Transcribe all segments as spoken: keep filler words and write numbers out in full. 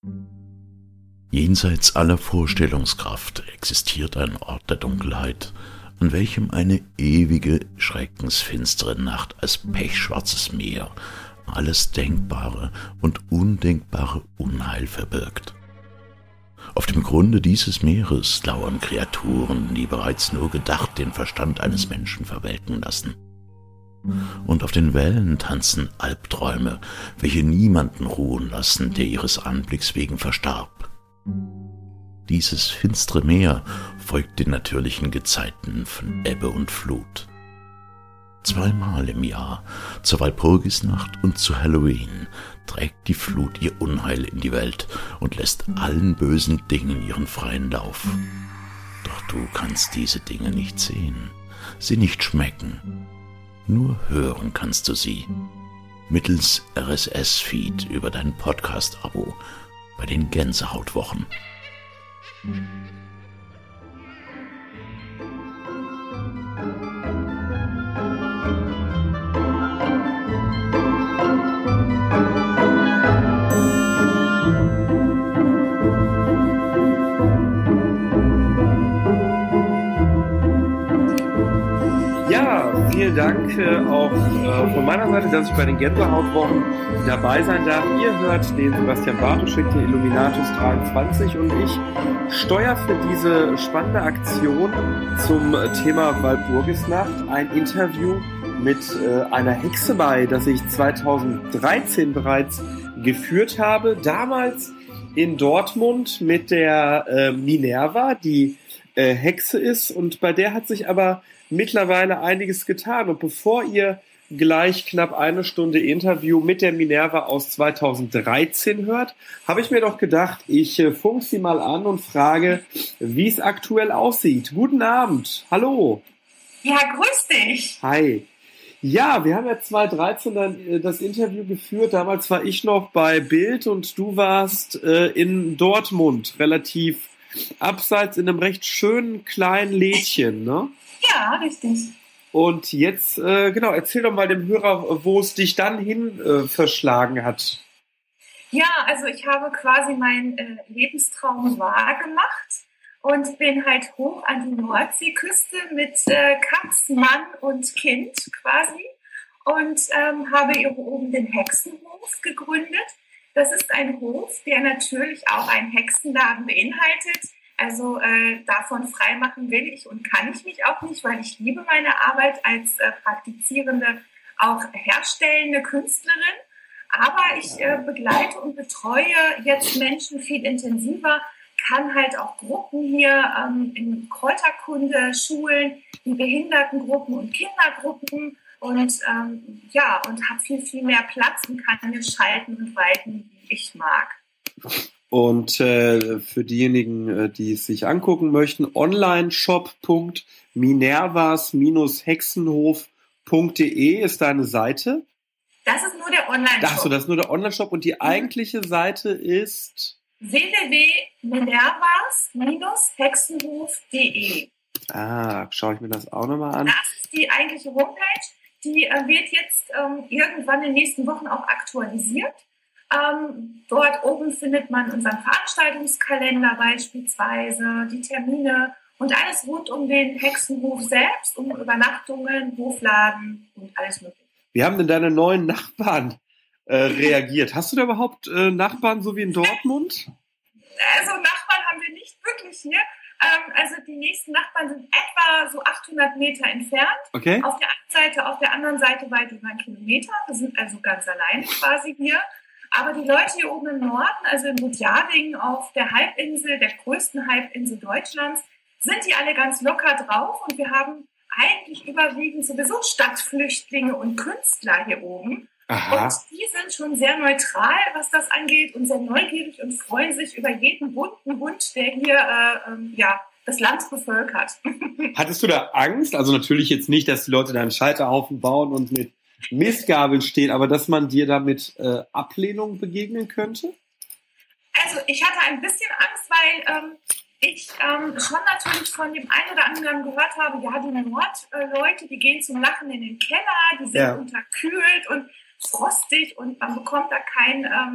Jenseits aller Vorstellungskraft existiert ein Ort der Dunkelheit, an welchem eine ewige, schreckensfinstere Nacht als pechschwarzes Meer alles denkbare und undenkbare Unheil verbirgt. Auf dem Grunde dieses Meeres lauern Kreaturen, die bereits nur gedacht den Verstand eines Menschen verwelken lassen. Und auf den Wellen tanzen Albträume, welche niemanden ruhen lassen, der ihres Anblicks wegen verstarb. Dieses finstere Meer folgt den natürlichen Gezeiten von Ebbe und Flut. Zweimal im Jahr, zur Walpurgisnacht und zu Halloween, trägt die Flut ihr Unheil in die Welt und lässt allen bösen Dingen ihren freien Lauf. Doch du kannst diese Dinge nicht sehen, sie nicht schmecken. Nur hören kannst du sie, mittels R S S-Feed über dein Podcast-Abo bei den Gänsehautwochen. Vielen Dank äh, auch äh, von meiner Seite, dass ich bei den Gänsehautwochen dabei sein darf. Ihr hört den Sebastian Bartoschek, den Illuminatus dreiundzwanzig, und ich steuere für diese spannende Aktion zum Thema Walpurgisnacht ein Interview mit äh, einer Hexe bei, das ich zweitausenddreizehn bereits geführt habe. Damals in Dortmund mit der äh, Minerva, die äh, Hexe ist, und bei der hat sich aber mittlerweile einiges getan. Und bevor ihr gleich knapp eine Stunde Interview mit der Minerva aus zweitausenddreizehn hört, habe ich mir doch gedacht, ich äh, funk sie mal an und frage, wie es aktuell aussieht. Guten Abend. Hallo. Ja, grüß dich. Hi. Ja, wir haben ja zweitausenddreizehn dann äh, das Interview geführt. Damals war ich noch bei Bild und du warst äh, in Dortmund, relativ abseits in einem recht schönen kleinen Lädchen, ne? Ja, richtig. Und jetzt, äh, genau, erzähl doch mal dem Hörer, wo es dich dann hin äh, verschlagen hat. Ja, also ich habe quasi meinen äh, Lebenstraum wahrgemacht und bin halt hoch an die Nordseeküste mit äh, Katz, Mann und Kind quasi und ähm, habe hier oben den Hexenhof gegründet. Das ist ein Hof, der natürlich auch einen Hexenladen beinhaltet. Also äh, davon freimachen will ich und kann ich mich auch nicht, weil ich liebe meine Arbeit als äh, praktizierende, auch herstellende Künstlerin. Aber ich äh, begleite und betreue jetzt Menschen viel intensiver, kann halt auch Gruppen hier ähm, in Kräuterkunde schulen, die Behindertengruppen und Kindergruppen und ähm, ja, und habe viel, viel mehr Platz und kann mir schalten und walten, wie ich mag. Und äh, für diejenigen, äh, die es sich angucken möchten, onlineshop punkt minervas hexenhof punkt de ist deine Seite. Das ist nur der Online-Shop. Ach so, das ist nur der Online-Shop und die eigentliche Seite ist w w w punkt minervas hexenhof punkt de. Ah, schaue ich mir das auch nochmal an. Das ist die eigentliche Homepage. Die äh, wird jetzt ähm, irgendwann in den nächsten Wochen auch aktualisiert. Ähm, dort oben findet man unseren Veranstaltungskalender beispielsweise, die Termine und alles rund um den Hexenhof selbst, um Übernachtungen, Hofladen und alles mögliche. Wie haben denn deine neuen Nachbarn äh, reagiert? Hast du da überhaupt äh, Nachbarn, so wie in Dortmund? Also Nachbarn haben wir nicht wirklich hier. Ähm, also die nächsten Nachbarn sind etwa so achthundert Meter entfernt. Okay. Auf der einen Seite, auf der anderen Seite weit über einen Kilometer. Wir sind also ganz allein quasi hier. Aber die Leute hier oben im Norden, also in Rudjadingen auf der Halbinsel, der größten Halbinsel Deutschlands, sind die alle ganz locker drauf und wir haben eigentlich überwiegend sowieso Stadtflüchtlinge und Künstler hier oben. Aha. Und die sind schon sehr neutral, was das angeht und sehr neugierig und freuen sich über jeden bunten Hund, der hier äh, ähm, ja, das Land bevölkert. Hattest du da Angst? Also natürlich jetzt nicht, dass die Leute da einen Scheiterhaufen bauen und mit Mistgabeln stehen, aber dass man dir damit äh, Ablehnung begegnen könnte? Also ich hatte ein bisschen Angst, weil ähm, ich ähm, schon natürlich von dem einen oder anderen gehört habe, ja, die Nordleute, die gehen zum Lachen in den Keller, die sind ja unterkühlt und frostig und man bekommt da kein, ähm,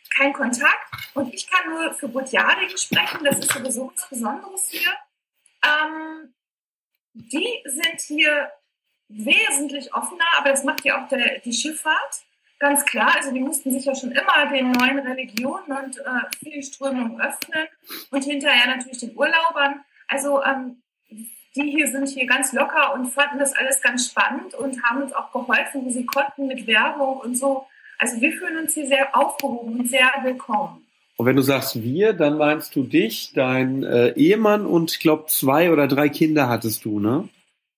kein Kontakt. Und ich kann nur für Butjading sprechen, das ist sowieso was Besonderes hier. Ähm, die sind hier wesentlich offener, aber das macht ja auch der, die Schifffahrt. Ganz klar, also die mussten sich ja schon immer den neuen Religionen und äh, vielen Strömungen öffnen und hinterher natürlich den Urlaubern. Also ähm, die hier sind hier ganz locker und fanden das alles ganz spannend und haben uns auch geholfen, wie sie konnten mit Werbung und so. Also wir fühlen uns hier sehr aufgehoben und sehr willkommen. Und wenn du sagst wir, dann meinst du dich, dein äh, Ehemann und ich glaube zwei oder drei Kinder hattest du, ne?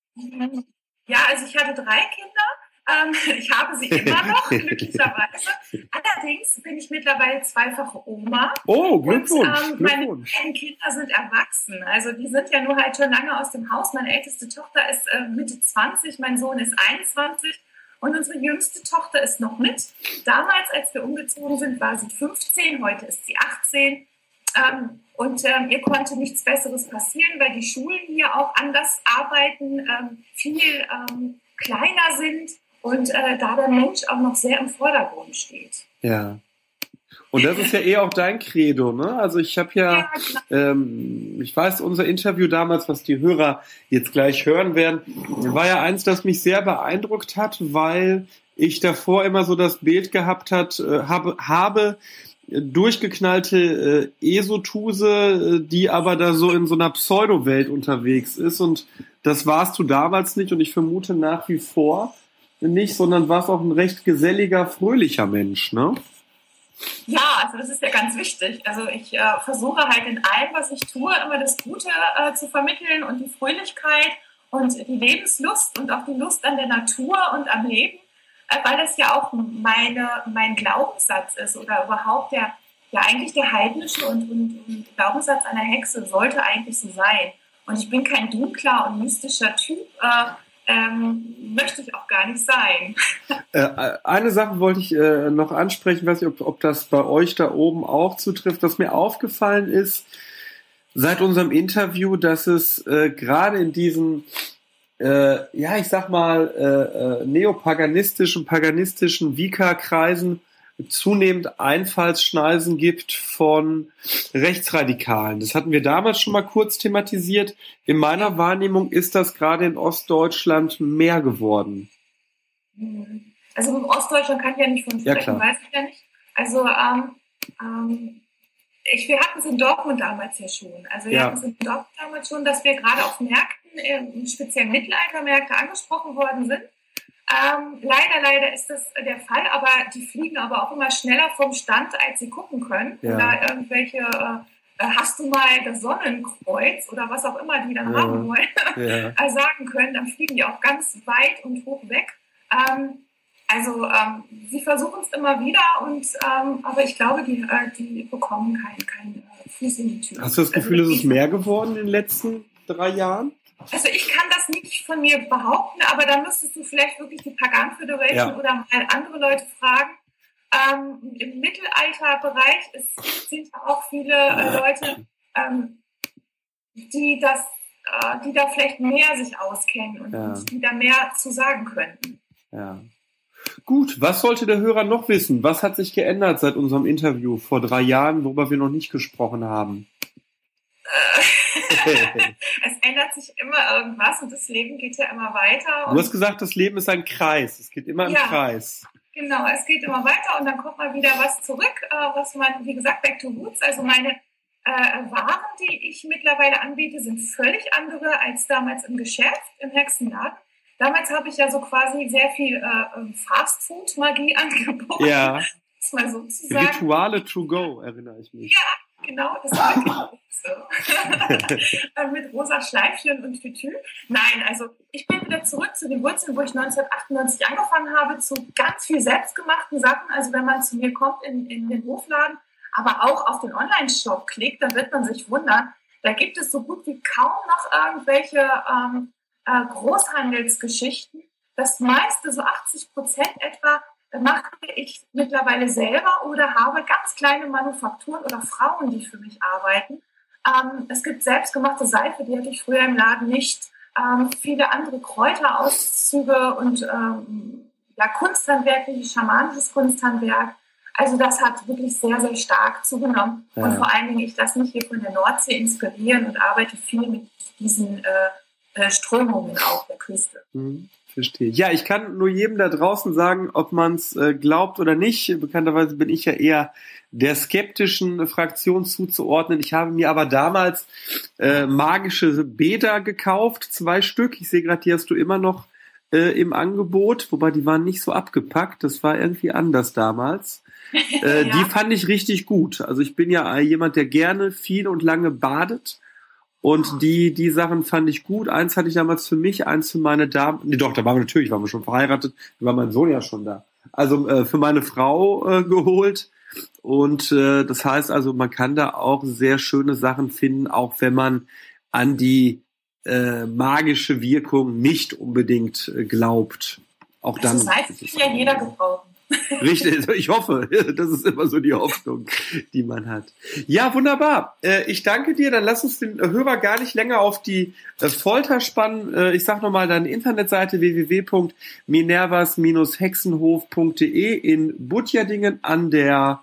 Ja, also ich hatte drei Kinder. Ähm, ich habe sie immer noch, glücklicherweise. Allerdings bin ich mittlerweile zweifache Oma. Oh, Glückwunsch. Und ähm, meine beiden Kinder sind erwachsen. Also die sind ja nur halt schon lange aus dem Haus. Meine älteste Tochter ist äh, Mitte zwanzig, mein Sohn ist einundzwanzig und unsere jüngste Tochter ist noch mit. Damals, als wir umgezogen sind, war sie fünfzehn, heute ist sie achtzehn. Ähm, und ähm, ihr konnte nichts Besseres passieren, weil die Schulen hier auch anders arbeiten, ähm, viel ähm, kleiner sind. Und äh, da der Mensch auch noch sehr im Vordergrund steht. Ja. Und das ist ja eh auch dein Credo, ne? Also ich habe ja, ja ähm, ich weiß, unser Interview damals, was die Hörer jetzt gleich hören werden, war ja eins, das mich sehr beeindruckt hat, weil ich davor immer so das Bild gehabt hat, äh, habe, habe durchgeknallte äh, Esotuse, die aber da so in so einer Pseudo-Welt unterwegs ist. Und das warst du damals nicht und ich vermute nach wie vor nicht, sondern warst auch ein recht geselliger, fröhlicher Mensch, ne? Ja, also das ist ja ganz wichtig. Also ich äh, versuche halt in allem, was ich tue, immer das Gute äh, zu vermitteln und die Fröhlichkeit und die Lebenslust und auch die Lust an der Natur und am Leben, äh, weil das ja auch meine, mein Glaubenssatz ist oder überhaupt der, ja eigentlich der heidnische und, und, und Glaubenssatz einer Hexe sollte eigentlich so sein. Und ich bin kein dunkler und mystischer Typ, äh, Ähm, möchte ich auch gar nicht sein. Äh, eine Sache wollte ich äh, noch ansprechen, weiß nicht, ob, ob das bei euch da oben auch zutrifft. Was mir aufgefallen ist, seit unserem Interview, dass es äh, gerade in diesen, äh, ja, ich sag mal, äh, äh, neopaganistischen, paganistischen Wicca-Kreisen zunehmend Einfallsschneisen gibt von Rechtsradikalen. Das hatten wir damals schon mal kurz thematisiert. In meiner Wahrnehmung ist das gerade in Ostdeutschland mehr geworden. Also in Ostdeutschland kann ich ja nicht von sprechen, ja, weiß ich ja nicht. Also ähm, ähm, ich, wir hatten es in Dortmund damals ja schon. Also wir ja. hatten es in Dortmund damals schon, dass wir gerade auf Märkten, äh, speziell Mittelaltermärkte, angesprochen worden sind. Ähm, leider, leider ist das der Fall, aber die fliegen aber auch immer schneller vom Stand, als sie gucken können. Ja. Oder irgendwelche, äh, hast du mal das Sonnenkreuz oder was auch immer die dann ja. haben wollen, ja. äh, sagen können, dann fliegen die auch ganz weit und hoch weg. Ähm, also ähm, sie versuchen es immer wieder, und ähm, aber ich glaube, die, äh, die bekommen keinen kein, äh, Fuß in die Tür. Hast du das Gefühl, also, es ist mehr geworden in den letzten drei Jahren? Also ich kann das nicht von mir behaupten, aber da müsstest du vielleicht wirklich die Pagan Federation ja. oder mal andere Leute fragen. Ähm, Im Mittelalterbereich ist, sind auch viele äh, Leute, ähm, die das, äh, die da vielleicht mehr sich auskennen und, ja. und die da mehr zu sagen könnten. Ja. Gut, was sollte der Hörer noch wissen? Was hat sich geändert seit unserem Interview vor drei Jahren, worüber wir noch nicht gesprochen haben? Es ändert sich immer irgendwas und das Leben geht ja immer weiter. Du hast gesagt, das Leben ist ein Kreis. Es geht immer im ja, Kreis. Genau, es geht immer weiter und dann kommt mal wieder was zurück, was man, wie gesagt, back to roots. Also meine äh, Waren, die ich mittlerweile anbiete, sind völlig andere als damals im Geschäft, im Hexenladen. Damals habe ich ja so quasi sehr viel äh, Fast-Food-Magie angeboten. Ja. Das mal so zu sagen. Rituale to go, erinnere ich mich. Ja, genau, das war wirklich so. Mit rosa Schleifchen und Tütü. Nein, also ich bin wieder zurück zu den Wurzeln, wo ich neunzehnhundertachtundneunzig angefangen habe, zu ganz viel selbstgemachten Sachen. Also wenn man zu mir kommt in, in den Hofladen, aber auch auf den Online-Shop klickt, dann wird man sich wundern. Da gibt es so gut wie kaum noch irgendwelche ähm, äh, Großhandelsgeschichten. Das meiste, so achtzig Prozent etwa, mache ich mittlerweile selber oder habe ganz kleine Manufakturen oder Frauen, die für mich arbeiten. Ähm, es gibt selbstgemachte Seife, die hatte ich früher im Laden nicht. Ähm, viele andere Kräuterauszüge und ähm, ja, kunsthandwerkliches, schamanisches Kunsthandwerk. Also das hat wirklich sehr, sehr stark zugenommen. Ja. Und vor allen Dingen, ich lasse mich hier von der Nordsee inspirieren und arbeite viel mit diesen äh, äh, Strömungen auf der Küste. Mhm. Verstehe. Ja, ich kann nur jedem da draußen sagen, ob man es äh, glaubt oder nicht. Bekannterweise bin ich ja eher der skeptischen Fraktion zuzuordnen. Ich habe mir aber damals äh, magische Bäder gekauft, zwei Stück. Ich sehe gerade, die hast du immer noch äh, im Angebot, wobei die waren nicht so abgepackt. Das war irgendwie anders damals. Äh, ja. Die fand ich richtig gut. Also ich bin ja jemand, der gerne viel und lange badet. Und die, die Sachen fand ich gut. Eins hatte ich damals für mich, eins für meine Dame. Nee, doch, da waren wir natürlich, waren wir schon verheiratet. Da war mein Sohn ja schon da. Also äh, für meine Frau äh, geholt. Und äh, das heißt also, man kann da auch sehr schöne Sachen finden, auch wenn man an die äh, magische Wirkung nicht unbedingt äh, glaubt. Auch dann. Das heißt, es kann ja jeder gebrauchen. Richtig, ich hoffe. Das ist immer so die Hoffnung, die man hat. Ja, wunderbar. Ich danke dir. Dann lass uns den Hörer gar nicht länger auf die Folter spannen. Ich sage nochmal deine Internetseite w w w punkt minervas hexenhof punkt d e in Butjadingen an der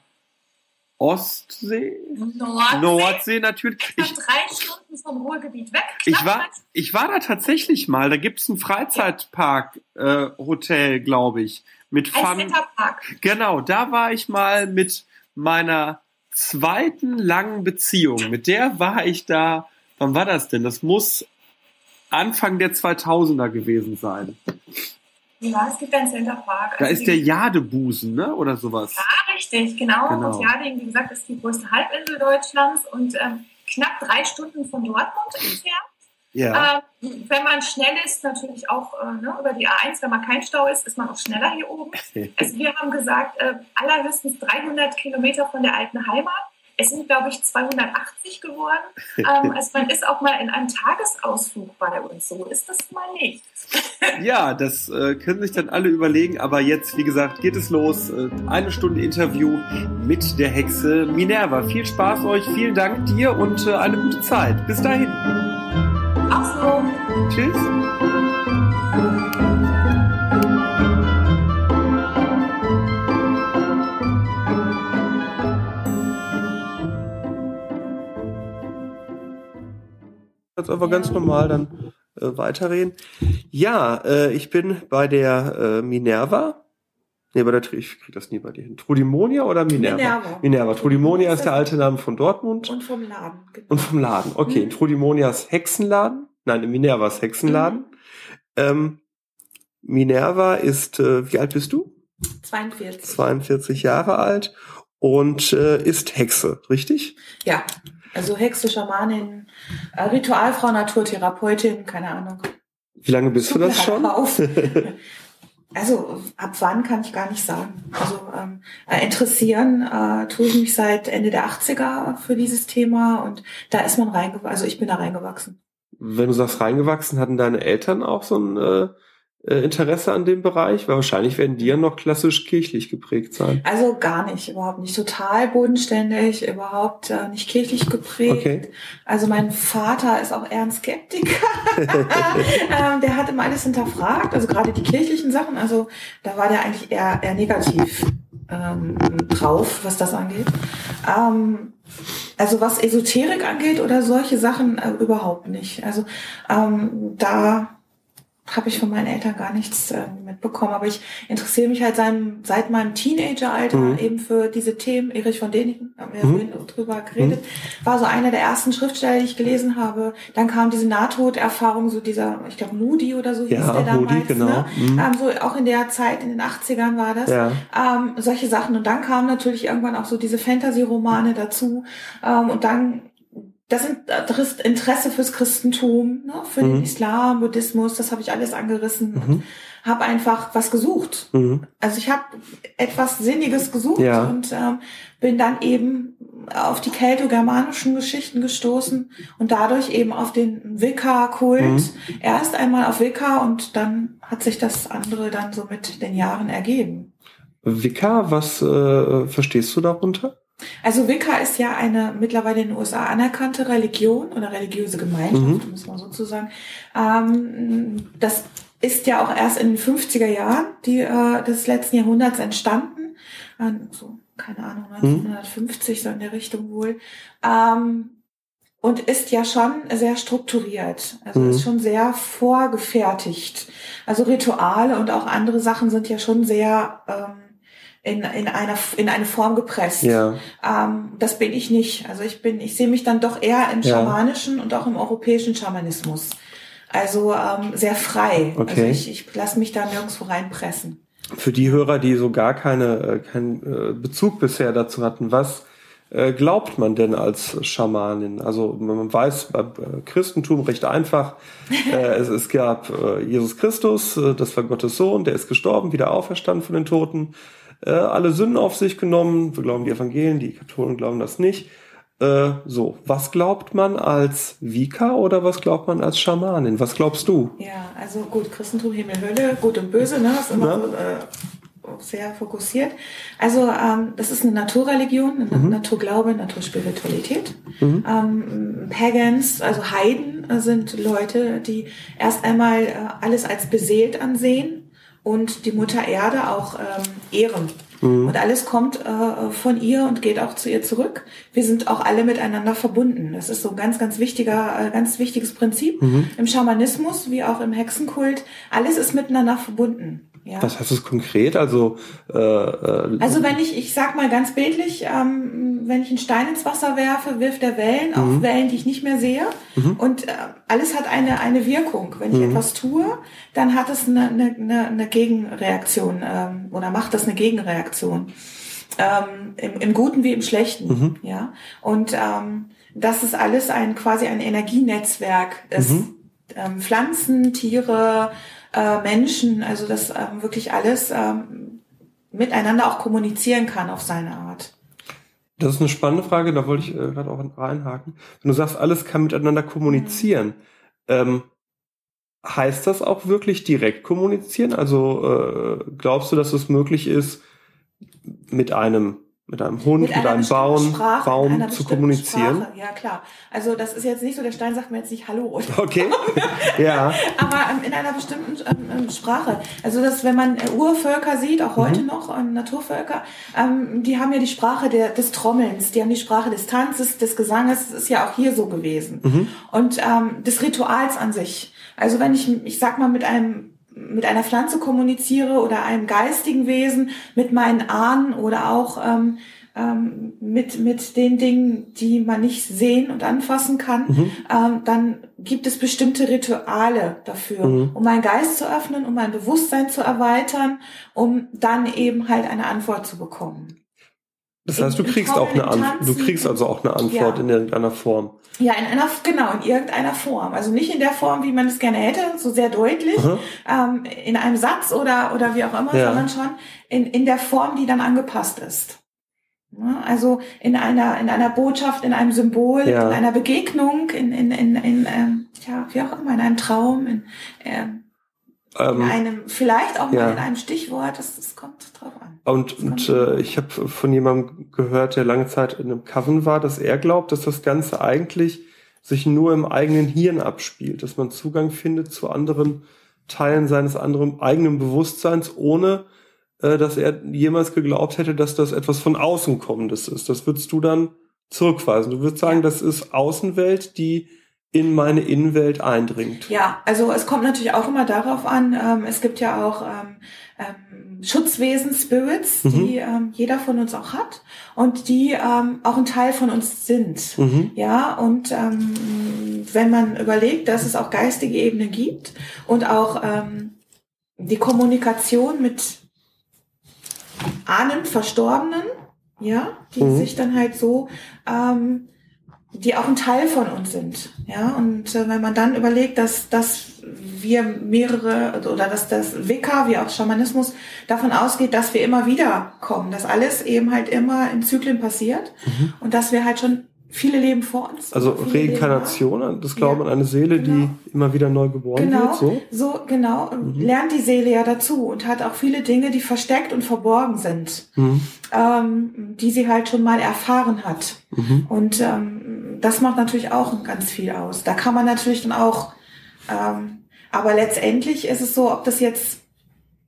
Ostsee? Nordsee. Nordsee natürlich. Ich bin drei Stunden vom Ruhrgebiet weg. Ich war, ich war da tatsächlich mal. Da gibt's ein Freizeitpark-Hotel, äh, glaube ich. Mit Fun. Genau, da war ich mal mit meiner zweiten langen Beziehung. Mit der war ich da, wann war das denn? Das muss Anfang der zweitausender gewesen sein. Ja, es gibt einen Centerpark. Da also ist der Jadebusen, ne? Oder sowas. Ja, richtig, genau. genau. Und Jading, wie gesagt, ist die größte Halbinsel Deutschlands und ähm, knapp drei Stunden von Dortmund entfernt. Ja. Ähm, wenn man schnell ist, natürlich auch äh, ne, über die A eins, wenn man kein Stau ist, ist man auch schneller hier oben. Also wir haben gesagt, äh, allerhöchstens dreihundert Kilometer von der alten Heimat. Es sind, glaube ich, zweihundertachtzig geworden. Ähm, also man ist auch mal in einem Tagesausflug bei uns. So ist das mal nicht. Ja, das äh, können sich dann alle überlegen. Aber jetzt, wie gesagt, geht es los. Äh, eine Stunde Interview mit der Hexe Minerva. Viel Spaß euch, vielen Dank dir und äh, eine gute Zeit. Bis dahin. Auch so. Tschüss. Jetzt einfach ganz normal dann äh, weiterreden. Ja, äh, ich bin bei der äh, Minerva. Nee, bei der, ich krieg das nie bei dir hin. Trudimonia oder Minerva? Minerva. Minerva. Trudimonia ist der alte Name von Dortmund. Und vom Laden. Genau. Und vom Laden. Okay, mhm. Trudimonias Hexenladen. Nein, Minervas Hexenladen. Mhm. Ähm, Minerva ist, äh, wie alt bist du? zweiundvierzig. zweiundvierzig Jahre alt und äh, ist Hexe, richtig? Ja, also Hexe, Schamanin, äh, Ritualfrau, Naturtherapeutin, keine Ahnung. Wie lange bist du das schon? Also ab wann kann ich gar nicht sagen. Also ähm, äh, interessieren äh, tue ich mich seit Ende der achtziger für dieses Thema und da ist man reingewachsen, also ich bin da reingewachsen. Wenn du sagst reingewachsen, hatten deine Eltern auch so ein äh, Interesse an dem Bereich? Weil wahrscheinlich werden die ja noch klassisch kirchlich geprägt sein. Also gar nicht, überhaupt nicht. Total bodenständig, überhaupt äh, nicht kirchlich geprägt. Okay. Also mein Vater ist auch eher ein Skeptiker. ähm, der hat immer alles hinterfragt, also gerade die kirchlichen Sachen. Also da war der eigentlich eher, eher negativ ähm, drauf, was das angeht. Ähm, also was Esoterik angeht oder solche Sachen äh, überhaupt nicht. Also ähm, da habe ich von meinen Eltern gar nichts äh, mitbekommen. Aber ich interessiere mich halt seit, seit meinem Teenageralter mhm. eben für diese Themen. Erich von Däniken, haben wir ja mhm. vorhin drüber geredet, mhm. war so einer der ersten Schriftsteller, die ich gelesen habe. Dann kam diese Nahtoderfahrung, so dieser, ich glaube Moody oder so hieß ja, der damals. Moody, genau. Ne? Mhm. Ähm, so auch in der Zeit, in den achtzigern war das. Ja. Ähm, solche Sachen. Und dann kamen natürlich irgendwann auch so diese Fantasy-Romane dazu. Ähm, und dann Das ist Interesse fürs Christentum, ne, für mhm. den Islam, Buddhismus, das habe ich alles angerissen und mhm. habe einfach was gesucht. Mhm. Also ich habe etwas Sinniges gesucht ja. und ähm, bin dann eben auf die kelto-germanischen Geschichten gestoßen und dadurch eben auf den Wicca-Kult. Mhm. Erst einmal auf Wicca und dann hat sich das andere dann so mit den Jahren ergeben. Wicca, was äh, verstehst du darunter? Also Wicca ist ja eine mittlerweile in den U S A anerkannte Religion oder religiöse Gemeinschaft, mhm. muss man sozusagen. Ähm, das ist ja auch erst in den fünfziger Jahren die, äh, des letzten Jahrhunderts entstanden. Ähm, so keine Ahnung, neunzehnhundertfünfzig, so in der Richtung wohl. Ähm, und ist ja schon sehr strukturiert. Also mhm. ist schon sehr vorgefertigt. Also Rituale und auch andere Sachen sind ja schon sehr ähm, in, in, einer, in eine Form gepresst. Ja. Ähm, das bin ich nicht. Also ich bin, ich sehe mich dann doch eher im ja. schamanischen und auch im europäischen Schamanismus. Also ähm, sehr frei. Okay. Also ich, ich lasse mich da nirgendwo reinpressen. Für die Hörer, die so gar keine, keinen Bezug bisher dazu hatten, was äh, glaubt man denn als Schamanin? Also man weiß beim Christentum recht einfach, äh, es, es gab äh, Jesus Christus, äh, das war Gottes Sohn, der ist gestorben, wieder auferstanden von den Toten, äh, alle Sünden auf sich genommen, wir glauben die Evangelien, die Katholen glauben das nicht. Äh, so, was glaubt man als Wicca oder was glaubt man als Schamanin? Was glaubst du? Ja, also gut, Christentum, Himmel, Hölle, Gut und Böse, ne, ist immer ja. so, äh, sehr fokussiert. Also ähm, das ist eine Naturreligion, eine mhm. Naturglaube, Naturspiritualität. Mhm. Ähm, Pagans, also Heiden, sind Leute, die erst einmal äh, alles als beseelt ansehen und die Mutter Erde auch ähm, ehren. Mhm. Und alles kommt äh, von ihr und geht auch zu ihr zurück. Wir sind auch alle miteinander verbunden. Das ist so ein ganz, ganz wichtiger, äh, ganz wichtiges Prinzip. Mhm. Im Schamanismus wie auch im Hexenkult. Alles ist miteinander verbunden. Ja. Was heißt das konkret? Also, äh, äh, also wenn ich, ich sag mal ganz bildlich, ähm, wenn ich einen Stein ins Wasser werfe, wirft er Wellen, mhm. auch Wellen, die ich nicht mehr sehe. Mhm. Und äh, alles hat eine eine Wirkung. Wenn ich mhm. etwas tue, dann hat es eine, eine, eine Gegenreaktion ähm, oder macht das eine Gegenreaktion. Ähm, im, im Guten wie im Schlechten. Mhm. Ja. Und ähm, das ist alles ein quasi ein Energienetzwerk. Es, mhm. ähm, Pflanzen, Tiere, Äh, Menschen, also dass ähm, wirklich alles ähm, miteinander auch kommunizieren kann auf seine Art. Das ist eine spannende Frage, da wollte ich äh, gerade auch reinhaken. Wenn du sagst, alles kann miteinander kommunizieren, mhm. ähm, heißt das auch wirklich direkt kommunizieren? Also äh, glaubst du, dass es möglich ist, mit einem mit einem Hund, mit, mit einem Baum, Sprache, Baum zu kommunizieren? Sprache. Ja, klar. Also das ist jetzt nicht so, der Stein sagt mir jetzt nicht Hallo. Oder okay, ja. Aber ähm, in einer bestimmten ähm, Sprache. Also dass, wenn man äh, Urvölker sieht, auch heute mhm. noch, ähm, Naturvölker, ähm, die haben ja die Sprache der, des Trommelns, die haben die Sprache des Tanzes, des Gesanges, das ist ja auch hier so gewesen. Mhm. Und ähm, des Rituals an sich. Also wenn ich, ich sag mal, mit einem mit einer Pflanze kommuniziere oder einem geistigen Wesen, mit meinen Ahnen oder auch ähm, ähm, mit mit den Dingen, die man nicht sehen und anfassen kann, mhm. ähm, dann gibt es bestimmte Rituale dafür, mhm. um meinen Geist zu öffnen, um mein Bewusstsein zu erweitern, um dann eben halt eine Antwort zu bekommen. Das heißt, du kriegst auch eine Antwort, du kriegst also auch eine Antwort ja. in irgendeiner Form. Ja, in einer, genau, in irgendeiner Form. Also nicht in der Form, wie man es gerne hätte, so sehr deutlich, ähm, in einem Satz oder, oder wie auch immer, ja. sondern schon in, in der Form, die dann angepasst ist. Ja, also in einer, in einer Botschaft, in einem Symbol, ja. in einer Begegnung, in, in, in, in, ähm, ja, wie auch immer, in einem Traum, in, ähm, in einem, vielleicht auch mal ja. in einem Stichwort, das, das kommt drauf an. Und, und äh, ich habe von jemandem gehört, der lange Zeit in einem Coven war, dass er glaubt, dass das Ganze eigentlich sich nur im eigenen Hirn abspielt, dass man Zugang findet zu anderen Teilen seines anderen eigenen Bewusstseins, ohne äh, dass er jemals geglaubt hätte, dass das etwas von außen kommendes ist. Das würdest du dann zurückweisen. Du würdest sagen, ja. das ist Außenwelt, die in meine Innenwelt eindringt. Ja, also es kommt natürlich auch immer darauf an, ähm, es gibt ja auch ähm, ähm, Schutzwesen, Spirits, mhm. die ähm, jeder von uns auch hat und die ähm, auch ein Teil von uns sind. Mhm. Ja, und ähm, wenn man überlegt, dass es auch geistige Ebenen gibt und auch ähm, die Kommunikation mit Ahnen, Verstorbenen, ja, die mhm. sich dann halt so ähm, die auch ein Teil von uns sind, ja, und äh, wenn man dann überlegt, dass dass wir mehrere oder dass das Wicca wie auch Schamanismus davon ausgeht, dass wir immer wieder kommen, dass alles eben halt immer in Zyklen passiert mhm. und dass wir halt schon viele Leben vor uns. Also Reinkarnation, das Glauben ja, an eine Seele, genau. die immer wieder neu geboren genau, wird, so? So, genau, mhm. lernt die Seele ja dazu und hat auch viele Dinge, die versteckt und verborgen sind, mhm. ähm, die sie halt schon mal erfahren hat. Mhm. Und ähm, das macht natürlich auch ganz viel aus. Da kann man natürlich dann auch, ähm, aber letztendlich ist es so, ob das jetzt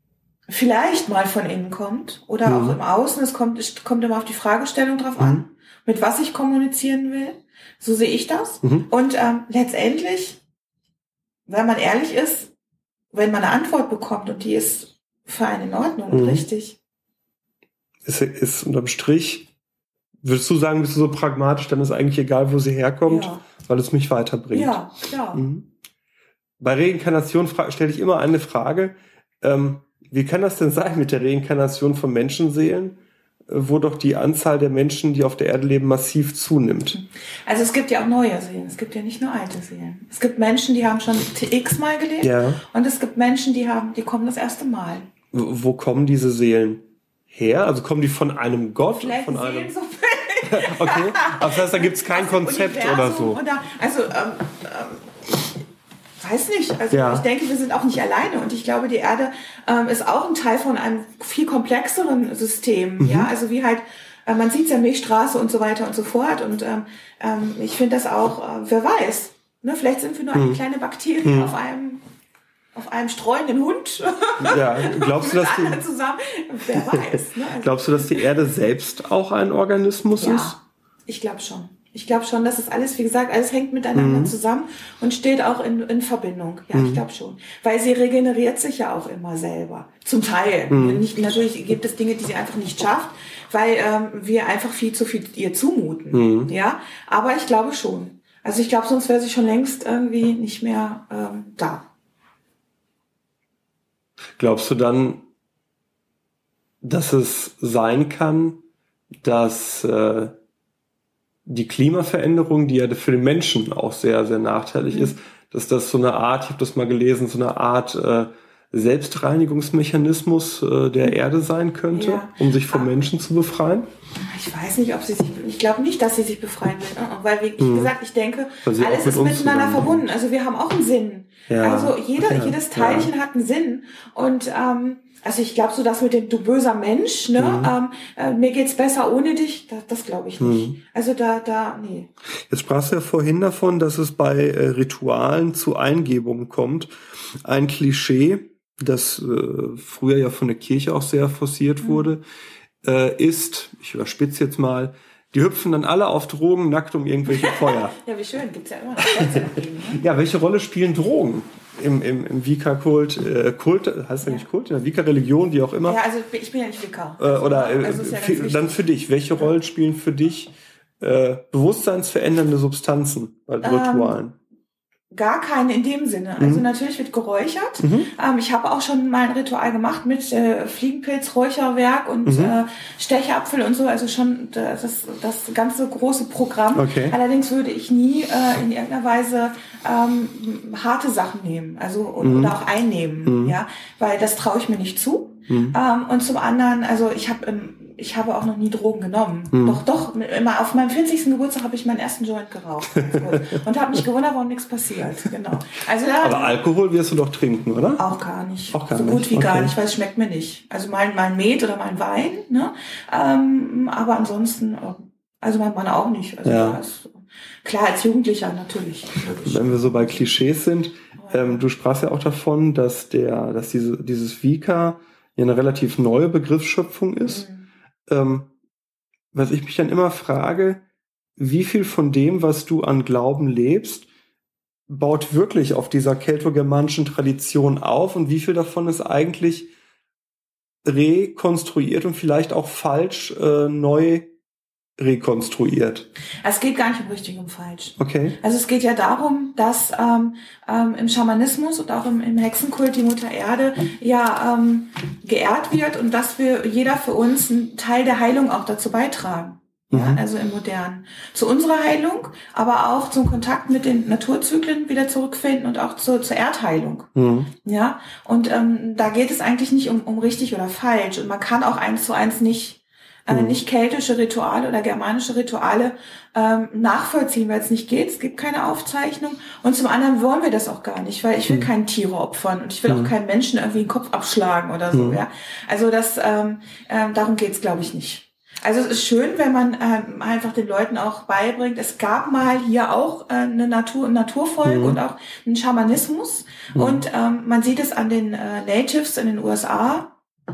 vielleicht mal von innen kommt oder mhm. auch im Außen. Es kommt, es kommt immer auf die Fragestellung drauf mhm. an, mit was ich kommunizieren will. So sehe ich das. Mhm. Und ähm, letztendlich, wenn man ehrlich ist, wenn man eine Antwort bekommt und die ist für einen in Ordnung mhm. und richtig. Ist, ist unterm Strich, würdest du sagen, bist du so pragmatisch, dann ist eigentlich egal, wo sie herkommt, ja. weil es mich weiterbringt. Ja, klar. Mhm. Bei Reinkarnation fra- stelle ich immer eine Frage, ähm, wie kann das denn sein mit der Reinkarnation von Menschenseelen, wo doch die Anzahl der Menschen, die auf der Erde leben, massiv zunimmt? Also es gibt ja auch neue Seelen, es gibt ja nicht nur alte Seelen. Es gibt Menschen, die haben schon x-mal gelebt ja. und es gibt Menschen, die haben, die kommen das erste Mal. Wo, wo kommen diese Seelen her? Also kommen die von einem Gott? Vielleicht von einem Seelen so okay, das heißt, da gibt es kein das Konzept oder so. Oder, also ähm, ähm, ich weiß nicht, also ja. ich denke, wir sind auch nicht alleine und ich glaube, die Erde ähm, ist auch ein Teil von einem viel komplexeren System, mhm. ja, also wie halt, äh, man sieht ja Milchstraße und so weiter und so fort und ähm, ähm, ich finde das auch, äh, wer weiß, ne, vielleicht sind wir nur eine mhm. kleine Bakterie mhm. auf einem auf einem streunenden Hund. Ja, glaubst du, dass die, zusammen, wer weiß. Ne? Also, glaubst du, dass die Erde selbst auch ein Organismus ja, ist? Ich glaube schon. Ich glaube schon, dass es alles, wie gesagt, alles hängt miteinander mhm. zusammen und steht auch in, in Verbindung. Ja, mhm. ich glaube schon. Weil sie regeneriert sich ja auch immer selber. Zum Teil. Mhm. Nicht, natürlich gibt es Dinge, die sie einfach nicht schafft, weil ähm, wir einfach viel zu viel ihr zumuten. Mhm. Ja, aber ich glaube schon. Also ich glaube, sonst wäre sie schon längst irgendwie nicht mehr ähm, da. Glaubst du dann, dass es sein kann, dass äh, die Klimaveränderung, die ja für den Menschen auch sehr, sehr nachteilig mhm. ist, dass das so eine Art, ich habe das mal gelesen, so eine Art äh, Selbstreinigungsmechanismus äh, der Erde sein könnte, ja. um sich vom Menschen zu befreien? Ich weiß nicht, ob sie sich, ich glaube nicht, dass sie sich befreien will, weil, wie mhm. gesagt, ich denke, alles mit ist miteinander verbunden. Also wir haben auch einen Sinn. Ja. Also jeder, ja. jedes Teilchen ja. hat einen Sinn. Und ähm, also ich glaube so, dass mit dem du böser Mensch, ne, mhm. ähm, äh, mir geht's besser ohne dich, das, das glaube ich nicht. Mhm. Also da, da, nee. Jetzt sprachst du ja vorhin davon, dass es bei äh, Ritualen zu Eingebungen kommt. Ein Klischee, das äh, früher ja von der Kirche auch sehr forciert mhm. wurde, äh, ist, ich überspitze jetzt mal, die hüpfen dann alle auf Drogen nackt um irgendwelche Feuer. Ja, wie schön, gibt's ja immer noch. Ne? Ja, welche Rolle spielen Drogen im, im, im Wicca-Kult? Äh, Kult, heißt ja nicht Kult? In der Wicca-Religion, wie auch immer. Ja, also ich bin ja nicht Wicca. Äh, oder äh, also ja für, dann für dich, welche Rollen spielen für dich äh, bewusstseinsverändernde Substanzen bei Ritualen? Ähm, Gar keine in dem Sinne. Also mhm. natürlich wird geräuchert. Mhm. Ähm, ich habe auch schon mal ein Ritual gemacht mit äh, Fliegenpilz, Räucherwerk und mhm. äh, Stechapfel und so. Also schon das, das ganze große Programm. Okay. Allerdings würde ich nie äh, in irgendeiner Weise ähm, harte Sachen nehmen, also und, mhm. oder auch einnehmen, mhm. ja, weil das traue ich mir nicht zu. Mhm. Ähm, und zum anderen, also ich habe im Ich habe auch noch nie Drogen genommen. Hm. Doch, doch. Immer auf meinem vierzigsten Geburtstag habe ich meinen ersten Joint geraucht. Und habe mich gewundert, warum nichts passiert. Genau. Also da, aber Alkohol wirst du doch trinken, oder? Auch gar nicht. Auch gar so nicht. gut wie okay. gar nicht, weil es schmeckt mir nicht. Also mal, mal ein Met oder mal ein Wein. Ne? Ähm, aber ansonsten, also mein Mann auch nicht. Also ja. ist, klar, als Jugendlicher natürlich. Wenn wir so bei Klischees sind, ähm, du sprachst ja auch davon, dass der, dass diese, dieses Wicca ja eine relativ neue Begriffsschöpfung ist. Mhm. Ähm, was ich mich dann immer frage, wie viel von dem, was du an Glauben lebst, baut wirklich auf dieser keltogermanischen Tradition auf und wie viel davon ist eigentlich rekonstruiert und vielleicht auch falsch äh, neu rekonstruiert? Es geht gar nicht um richtig und falsch. Okay. Also es geht ja darum, dass ähm, ähm, im Schamanismus und auch im, im Hexenkult die Mutter Erde ja ähm, geehrt wird und dass wir jeder für uns einen Teil der Heilung auch dazu beitragen. Mhm. Ja, also im Modernen. Zu unserer Heilung, aber auch zum Kontakt mit den Naturzyklen wieder zurückfinden und auch zur, zur Erdheilung. Mhm. Ja, und ähm, da geht es eigentlich nicht um, um richtig oder falsch und man kann auch eins zu eins nicht Äh, nicht keltische Rituale oder germanische Rituale ähm, nachvollziehen, weil es nicht geht. Es gibt keine Aufzeichnung. Und zum anderen wollen wir das auch gar nicht, weil ich will mhm. keine Tiere opfern und ich will mhm. auch keinen Menschen irgendwie den Kopf abschlagen oder so. Mhm. Ja, also das ähm, äh, darum geht's, glaube ich, nicht. Also es ist schön, wenn man ähm, einfach den Leuten auch beibringt, es gab mal hier auch äh, eine Natur, ein Naturvolk mhm. und auch einen Schamanismus. Mhm. Und ähm, man sieht es an den äh, Natives in den U S A.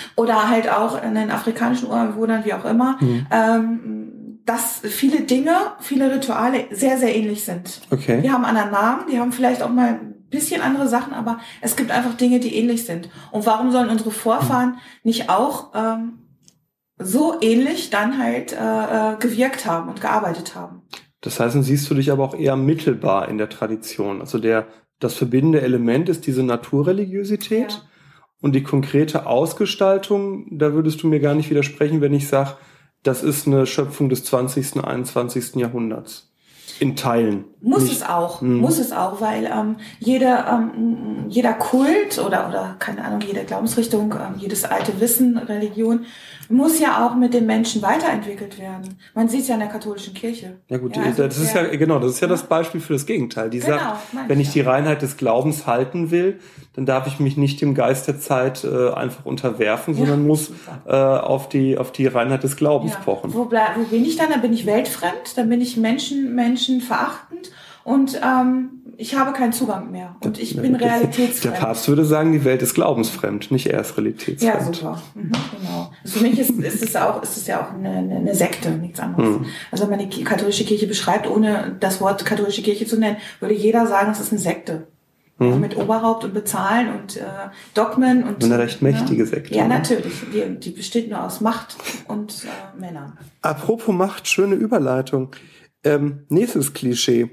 oder halt auch in den afrikanischen Ureinwohnern, wie auch immer, mhm. ähm, dass viele Dinge, viele Rituale sehr, sehr ähnlich sind. Okay. Die haben anderen Namen, die haben vielleicht auch mal ein bisschen andere Sachen, aber es gibt einfach Dinge, die ähnlich sind. Und warum sollen unsere Vorfahren nicht auch ähm, so ähnlich dann halt äh, gewirkt haben und gearbeitet haben? Das heißt, dann siehst du dich aber auch eher mittelbar in der Tradition. Also der das verbindende Element ist diese Naturreligiosität. Ja. Und die konkrete Ausgestaltung, da würdest du mir gar nicht widersprechen, wenn ich sage, das ist eine Schöpfung des zwanzigsten, einundzwanzigsten Jahrhunderts. In Teilen. Muss nicht, es auch, mh. muss es auch, weil ähm, jeder, ähm, jeder Kult oder, oder, keine Ahnung, jede Glaubensrichtung, ähm, jedes alte Wissen, Religion, muss ja auch mit den Menschen weiterentwickelt werden. Man sieht es ja in der katholischen Kirche. Ja gut, ja, also das ist ja, genau, das ist ja das Beispiel für das Gegenteil. Die genau, sagt, wenn ich ja. die Reinheit des Glaubens halten will, dann darf ich mich nicht dem Geist der Zeit äh, einfach unterwerfen, ja, sondern muss äh, auf die auf die Reinheit des Glaubens ja. pochen. Wo, ble- wo bin ich dann? Dann bin ich weltfremd, dann bin ich Menschen, Menschen verachtend und ähm, ich habe keinen Zugang mehr und ich bin realitätsfremd. Der Papst würde sagen, die Welt ist glaubensfremd, nicht erst realitätsfremd. Ja, super. Mhm, genau. Also für mich ist, ist es auch, ist es ja auch eine, eine Sekte, nichts anderes. Mhm. Also wenn man die katholische Kirche beschreibt, ohne das Wort katholische Kirche zu nennen, würde jeder sagen, es ist eine Sekte. Mhm. Also mit Oberhaupt und Bezahlen und äh, Dogmen und eine recht mächtige ja, Sekte. Ja, natürlich. Die, die besteht nur aus Macht und äh, Männern. Apropos Macht, schöne Überleitung. Ähm, nächstes Klischee.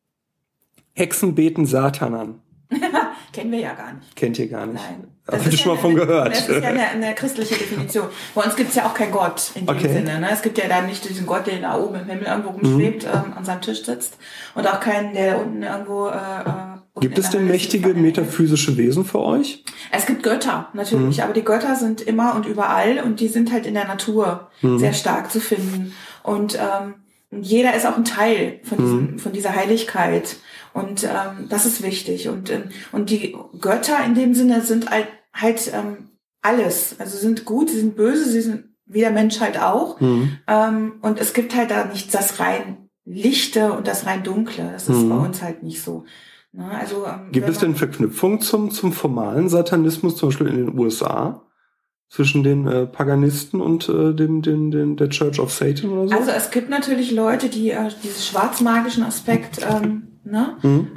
Hexen beten Satan an. Kennen wir ja gar nicht. Kennt ihr gar nicht? Nein. Habt ihr schon mal von gehört? Das ist ja eine, eine christliche Definition. Bei uns gibt es ja auch keinen Gott in dem okay. Sinne. Ne? Es gibt ja dann nicht diesen Gott, der da oben im Himmel irgendwo rumschwebt, mhm. ähm, an seinem Tisch sitzt. Und auch keinen, der da unten irgendwo... Äh, unten gibt es denn mächtige metaphysische Wesen für euch? Es gibt Götter, natürlich. Mhm. Aber die Götter sind immer und überall und die sind halt in der Natur mhm. sehr stark zu finden. Und ähm, jeder ist auch ein Teil von, diesem, mhm. von dieser Heiligkeit. Und ähm, das ist wichtig. Und ähm, und die Götter in dem Sinne sind halt, halt ähm, alles. Also sind gut, sie sind böse, sie sind wie der Mensch halt auch. Mhm. Ähm, und es gibt halt da nicht das rein Lichte und das rein Dunkle. Das ist mhm. bei uns halt nicht so. Na, also, ähm, gibt es denn Verknüpfungen zum zum formalen Satanismus, zum Beispiel in den U S A? Zwischen den äh, Paganisten und äh, dem, dem, dem der Church of Satan oder so? Also es gibt natürlich Leute, die äh, diesen schwarzmagischen Aspekt ähm, ne, mhm.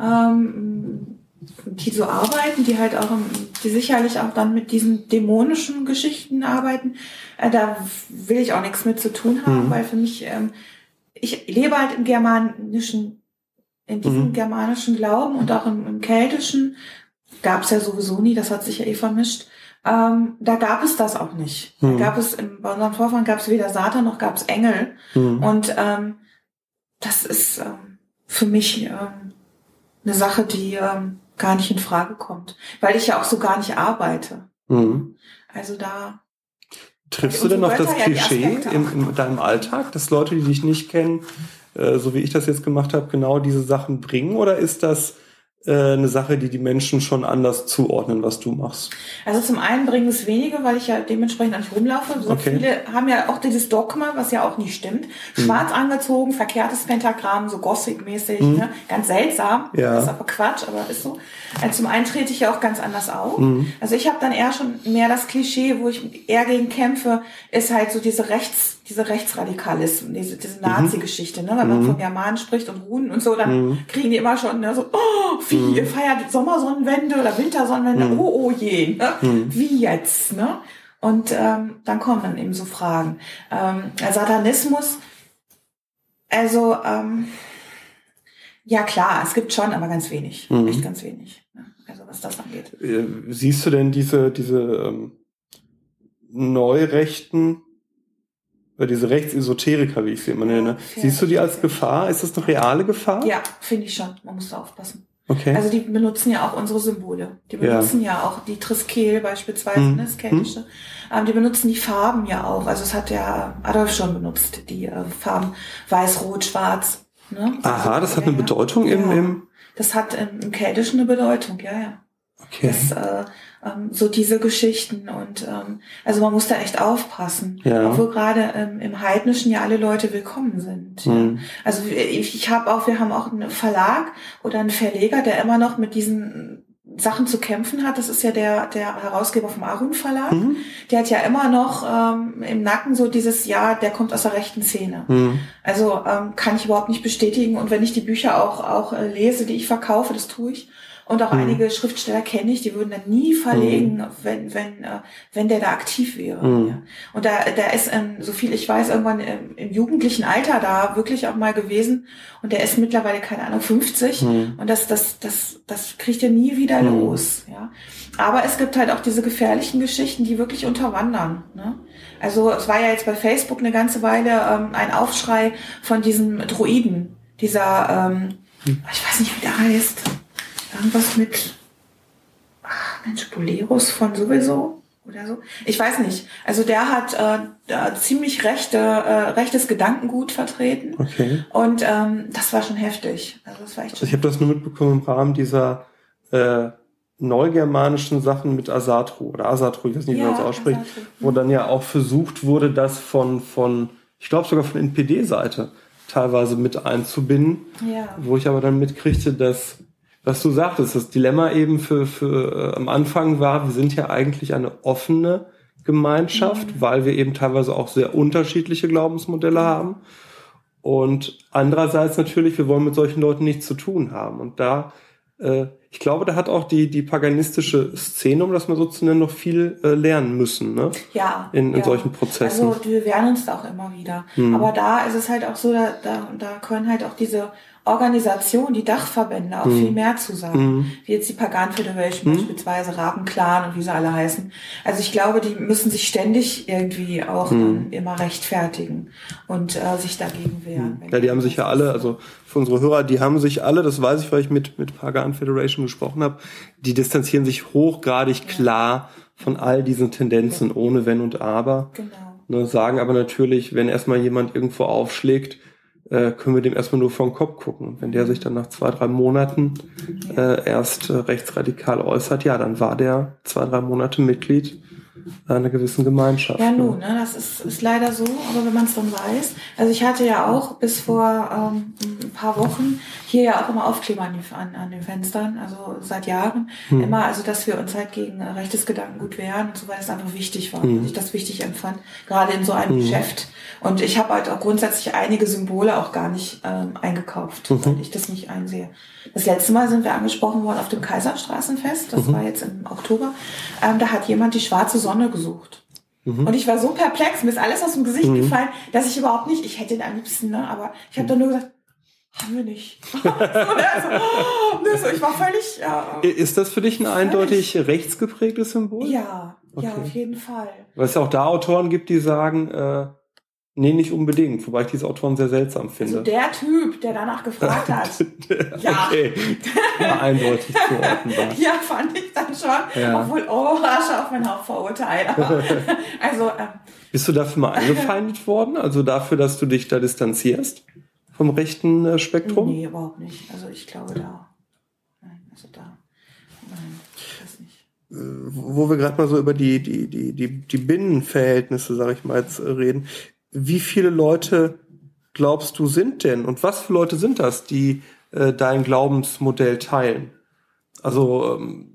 ähm, die so arbeiten, die halt auch, die sicherlich auch dann mit diesen dämonischen Geschichten arbeiten. Äh, da will ich auch nichts mit zu tun haben, mhm. weil für mich, ähm, ich lebe halt im germanischen, in diesem mhm. germanischen Glauben und auch im, im keltischen. Gab es ja sowieso nie, das hat sich ja eh vermischt. Ähm, da gab es das auch nicht. Mhm. Da gab es, im, bei unseren Vorfahren gab es weder Satan noch gab es Engel. Mhm. Und ähm, das ist ähm, für mich ähm, eine Sache, die ähm, gar nicht in Frage kommt. Weil ich ja auch so gar nicht arbeite. Mhm. Also da... Triffst du denn auf das Klischee ja in, in deinem Alltag, dass Leute, die dich nicht kennen, äh, so wie ich das jetzt gemacht habe, genau diese Sachen bringen? Oder ist das eine Sache, die die Menschen schon anders zuordnen, was du machst? Also zum einen bringen es wenige, weil ich ja dementsprechend auch nicht rumlaufe. So okay. Viele haben ja auch dieses Dogma, was ja auch nicht stimmt. Mhm. Schwarz angezogen, verkehrtes Pentagramm, so Gothic-mäßig, mhm. ne? Ganz seltsam. Ja. Das ist aber Quatsch, aber ist so. Also zum einen trete ich ja auch ganz anders auf. Mhm. Also ich habe dann eher schon mehr das Klischee, wo ich eher gegen kämpfe, ist halt so diese Rechts, diese Rechtsradikalismus, diese, diese Nazi-Geschichte, ne? Wenn man mhm. von Germanen spricht und Runen und so, dann mhm. kriegen die immer schon ne, so, oh, wie, mhm. ihr feiert Sommersonnenwende oder Wintersonnenwende, mhm. oh, oh je, ne? Mhm. Wie jetzt, ne? Und ähm, dann kommen dann eben so Fragen. Ähm, Satanismus, also ähm, ja klar, es gibt schon, aber ganz wenig, mhm. echt ganz wenig, ne? Also was das angeht. Siehst du denn diese diese ähm, Neurechten, diese Rechtsesoteriker, wie ich sie immer nenne, ja, siehst du die als Gefahr? Ist das eine reale Gefahr? Ja, finde ich schon. Man muss da aufpassen. Okay. Also die benutzen ja auch unsere Symbole. Die benutzen ja, ja auch die Triskel beispielsweise, hm. das Keltische. Ähm, die benutzen die Farben ja auch. Also es hat ja Adolf schon benutzt, die äh, Farben weiß, rot, schwarz. Ne? Aha, also, das hat eine Bedeutung ja. im, im... Das hat im, im Keltischen eine Bedeutung, ja, ja. Okay. Das, äh, ähm, so diese Geschichten und ähm, also man muss da echt aufpassen, ja. obwohl gerade ähm, im Heidnischen ja alle Leute willkommen sind. Mhm. Ja. Also ich, ich habe auch, wir haben auch einen Verlag oder einen Verleger, der immer noch mit diesen Sachen zu kämpfen hat. Das ist ja der der Herausgeber vom Arun Verlag. Mhm. Der hat ja immer noch ähm, im Nacken so dieses, ja, der kommt aus der rechten Szene. Mhm. Also ähm, kann ich überhaupt nicht bestätigen. Und wenn ich die Bücher auch auch äh, lese, die ich verkaufe, das tue ich. Und auch mhm. einige Schriftsteller kenne ich, die würden dann nie verlegen, mhm. wenn wenn äh, wenn der da aktiv wäre. Mhm. Ja. Und da der ist, ähm, so viel ich weiß, irgendwann im, im jugendlichen Alter da wirklich auch mal gewesen. Und der ist mittlerweile, keine Ahnung, fünfzig. Mhm. Und das das das das kriegt er nie wieder mhm. los. Ja. Aber es gibt halt auch diese gefährlichen Geschichten, die wirklich unterwandern. Ne? Also es war ja jetzt bei Facebook eine ganze Weile ähm, ein Aufschrei von diesem Droiden, dieser, ähm, mhm. ich weiß nicht, wie der heißt. Irgendwas mit, ach Mensch, Boleros von sowieso oder so. Ich weiß nicht. Also der hat äh, ziemlich rechte, äh, rechtes Gedankengut vertreten. Okay. Und ähm, das war schon heftig. Also das war echt schon. Also ich habe das nur mitbekommen im Rahmen dieser äh, neugermanischen Sachen mit Asatru oder Asatru, ich weiß nicht, wie man das ausspricht, Asatru. Wo dann ja auch versucht wurde, das von, von ich glaube sogar von N P D-Seite teilweise mit einzubinden. Ja. Wo ich aber dann mitkriegte, dass was du sagtest, das Dilemma eben für, für äh, am Anfang war, wir sind ja eigentlich eine offene Gemeinschaft, mhm. weil wir eben teilweise auch sehr unterschiedliche Glaubensmodelle mhm. haben. Und andererseits natürlich, wir wollen mit solchen Leuten nichts zu tun haben. Und da, äh, ich glaube, da hat auch die die paganistische Szene, um das mal so zu nennen, noch viel äh, lernen müssen, ne? Ja. In, in ja. solchen Prozessen. Also wir wehren uns da auch immer wieder. Mhm. Aber da ist es halt auch so, da, da, da können halt auch diese Organisation, die Dachverbände auch mhm. viel mehr zu sagen, mhm. wie jetzt die Pagan Federation mhm. beispielsweise, Rabenclan und wie sie alle heißen. Also ich glaube, die müssen sich ständig irgendwie auch mhm. dann immer rechtfertigen und äh, sich dagegen wehren. Ja, die haben sich ja alle, also für unsere Hörer, die haben sich alle, das weiß ich, weil ich mit mit Pagan Federation gesprochen habe, die distanzieren sich hochgradig ja. klar von all diesen Tendenzen, ja. ohne Wenn und Aber. Genau. Ne, sagen aber natürlich, wenn erstmal jemand irgendwo aufschlägt, äh, können wir dem erstmal nur vor den Kopf gucken. Wenn der sich dann nach zwei, drei Monaten äh, erst äh, rechtsradikal äußert, ja, dann war der zwei, drei Monate Mitglied einer gewissen Gemeinschaft. Ja, nun, ne, das ist, ist leider so, aber wenn man es dann weiß. Also ich hatte ja auch bis vor ähm, ein paar Wochen hier ja auch immer Aufkleber an, die, an, an den Fenstern, also seit Jahren hm. immer, also dass wir uns halt gegen rechtes Gedankengut wehren und so, weil es einfach wichtig war, hm. weil ich das wichtig empfand, gerade in so einem hm. Geschäft. Und ich habe halt auch grundsätzlich einige Symbole auch gar nicht ähm, eingekauft, mhm. weil ich das nicht einsehe. Das letzte Mal sind wir angesprochen worden auf dem Kaiserstraßenfest, das mhm. war jetzt im Oktober. Ähm, da hat jemand die schwarze Sonne gesucht. Mhm. Und ich war so perplex, mir ist alles aus dem Gesicht mhm. gefallen, dass ich überhaupt nicht, ich hätte ihn am liebsten, ne, aber ich habe dann nur gesagt, haben wir nicht. so, ne, also, oh, so, ich war völlig... Ja, ist das für dich ein eindeutig rechtsgeprägtes Symbol? Ja, okay. ja, auf jeden Fall. Weil es ja auch da Autoren gibt, die sagen... Äh, Nee, nicht unbedingt, wobei ich diese Autoren sehr seltsam finde. Also der Typ, der danach gefragt hat. ja. Okay, war eindeutig zuordnenbar. Ja, fand ich dann schon. Ja. Obwohl, oh, Asche auf mein Hauptverurteil. also, ähm, Bist du dafür mal angefeindet worden? Also dafür, dass du dich da distanzierst vom rechten äh, Spektrum? Nee, überhaupt nicht. Also ich glaube da. Nein, also da. Nein, das nicht. Wo wir gerade mal so über die, die, die, die, die Binnenverhältnisse, sag ich mal, jetzt reden. Wie viele Leute glaubst du sind denn und was für Leute sind das, die äh, dein Glaubensmodell teilen? Also ähm,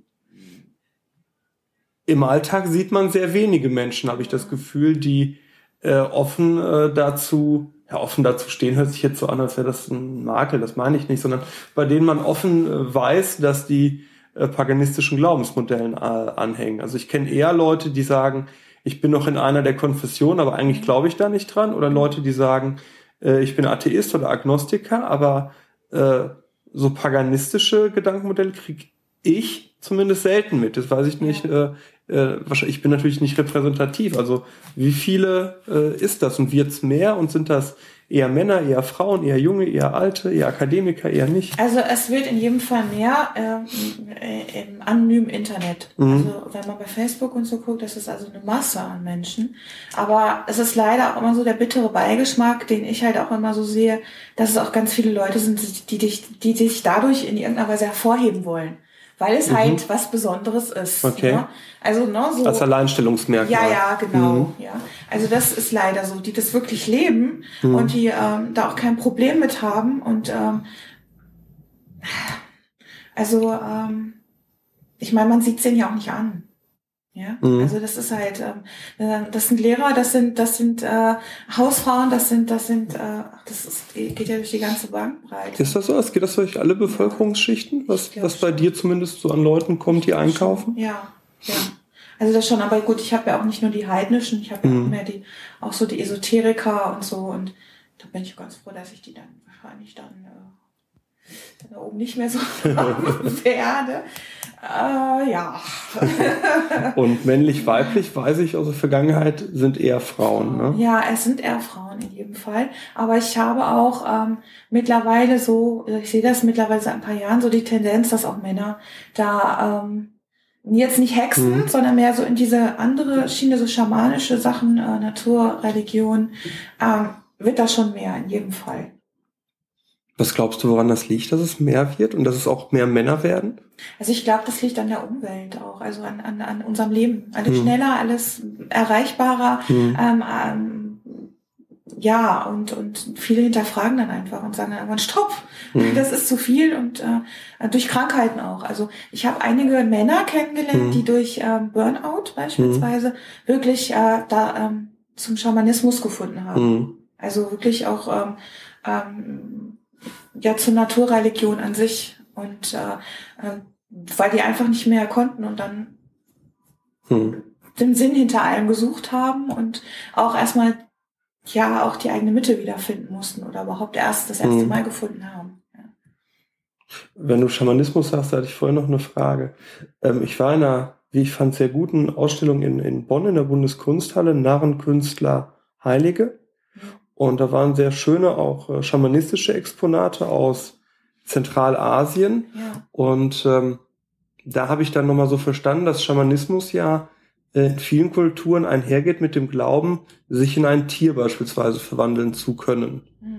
im Alltag sieht man sehr wenige Menschen, habe ich das Gefühl, die äh, offen äh, dazu, ja offen dazu stehen, hört sich jetzt so an, als wäre das ein Makel, das meine ich nicht, sondern bei denen man offen äh, weiß, dass die äh, paganistischen Glaubensmodellen äh, anhängen. Also ich kenne eher Leute, die sagen, ich bin noch in einer der Konfessionen, aber eigentlich glaube ich da nicht dran. Oder Leute, die sagen, äh, ich bin Atheist oder Agnostiker, aber äh, so paganistische Gedankenmodelle kriege ich zumindest selten mit. Das weiß ich nicht. Äh, äh, wahrscheinlich, ich bin natürlich nicht repräsentativ. Also wie viele äh, ist das? Und wird's mehr? Und sind das eher Männer, eher Frauen, eher Junge, eher Alte, eher Akademiker, eher nicht? Also es wird in jedem Fall mehr äh, im anonymen Internet. Mhm. Also wenn man bei Facebook und so guckt, das ist also eine Masse an Menschen. Aber es ist leider auch immer so der bittere Beigeschmack, den ich halt auch immer so sehe, dass es auch ganz viele Leute sind, die dich, die sich dadurch in irgendeiner Weise hervorheben wollen. Weil es mhm. halt was Besonderes ist. Okay. Ne? Also, ne, so. Als Alleinstellungsmerkmal. Ja, ja, genau. Mhm. Ja. Also das ist leider so, die das wirklich leben mhm. und die ähm, da auch kein Problem mit haben. Und ähm, also ähm, ich meine, man sieht es denen ja auch nicht an. Ja, mhm. Also das ist halt, ähm, das sind Lehrer, das sind, das sind äh, Hausfrauen, das sind, das sind, äh, das ist, geht ja durch die ganze Bandbreite. Ist das so? Geht das durch alle Bevölkerungsschichten, was, was bei dir zumindest so an Leuten kommt, die einkaufen? Ja, ja. Also das schon, aber gut, ich habe ja auch nicht nur die heidnischen, ich habe ja mhm. auch mehr die, auch so die Esoteriker und so, und da bin ich ganz froh, dass ich die dann wahrscheinlich dann äh, da oben nicht mehr so werde. Äh, ja. Und männlich-weiblich, weiß ich aus der Vergangenheit, sind eher Frauen, ne? Ja, es sind eher Frauen in jedem Fall. Aber ich habe auch ähm, mittlerweile so, ich sehe das mittlerweile seit ein paar Jahren, so die Tendenz, dass auch Männer da ähm, jetzt nicht Hexen, mhm. sondern mehr so in diese andere Schiene, so schamanische Sachen, äh, Natur, Religion, ähm, wird da schon mehr in jedem Fall. Was glaubst du, woran das liegt, dass es mehr wird und dass es auch mehr Männer werden? Also ich glaube, das liegt an der Umwelt auch, also an, an, an unserem Leben. Alles hm. schneller, alles erreichbarer. Hm. Ähm, ähm, ja, und, und viele hinterfragen dann einfach und sagen dann irgendwann, stopp, hm. das ist zu viel, und äh, durch Krankheiten auch. Also ich habe einige Männer kennengelernt, hm. die durch ähm, Burnout beispielsweise hm. wirklich äh, da ähm, zum Schamanismus gefunden haben. Hm. Also wirklich auch ähm, ähm, ja zur Naturreligion an sich, und äh, äh, weil die einfach nicht mehr konnten und dann hm. den Sinn hinter allem gesucht haben und auch erstmal ja auch die eigene Mitte wiederfinden mussten oder überhaupt erst das erste hm. Mal gefunden haben. Ja. Wenn du Schamanismus sagst, da hatte ich vorhin noch eine Frage. Ähm, ich war in einer, wie ich fand, sehr guten Ausstellung in, in Bonn in der Bundeskunsthalle, Narrenkünstler Heilige. Und da waren sehr schöne, auch äh, schamanistische Exponate aus Zentralasien. Ja. Und ähm, da habe ich dann nochmal so verstanden, dass Schamanismus ja äh, in vielen Kulturen einhergeht mit dem Glauben, sich in ein Tier beispielsweise verwandeln zu können. Mhm.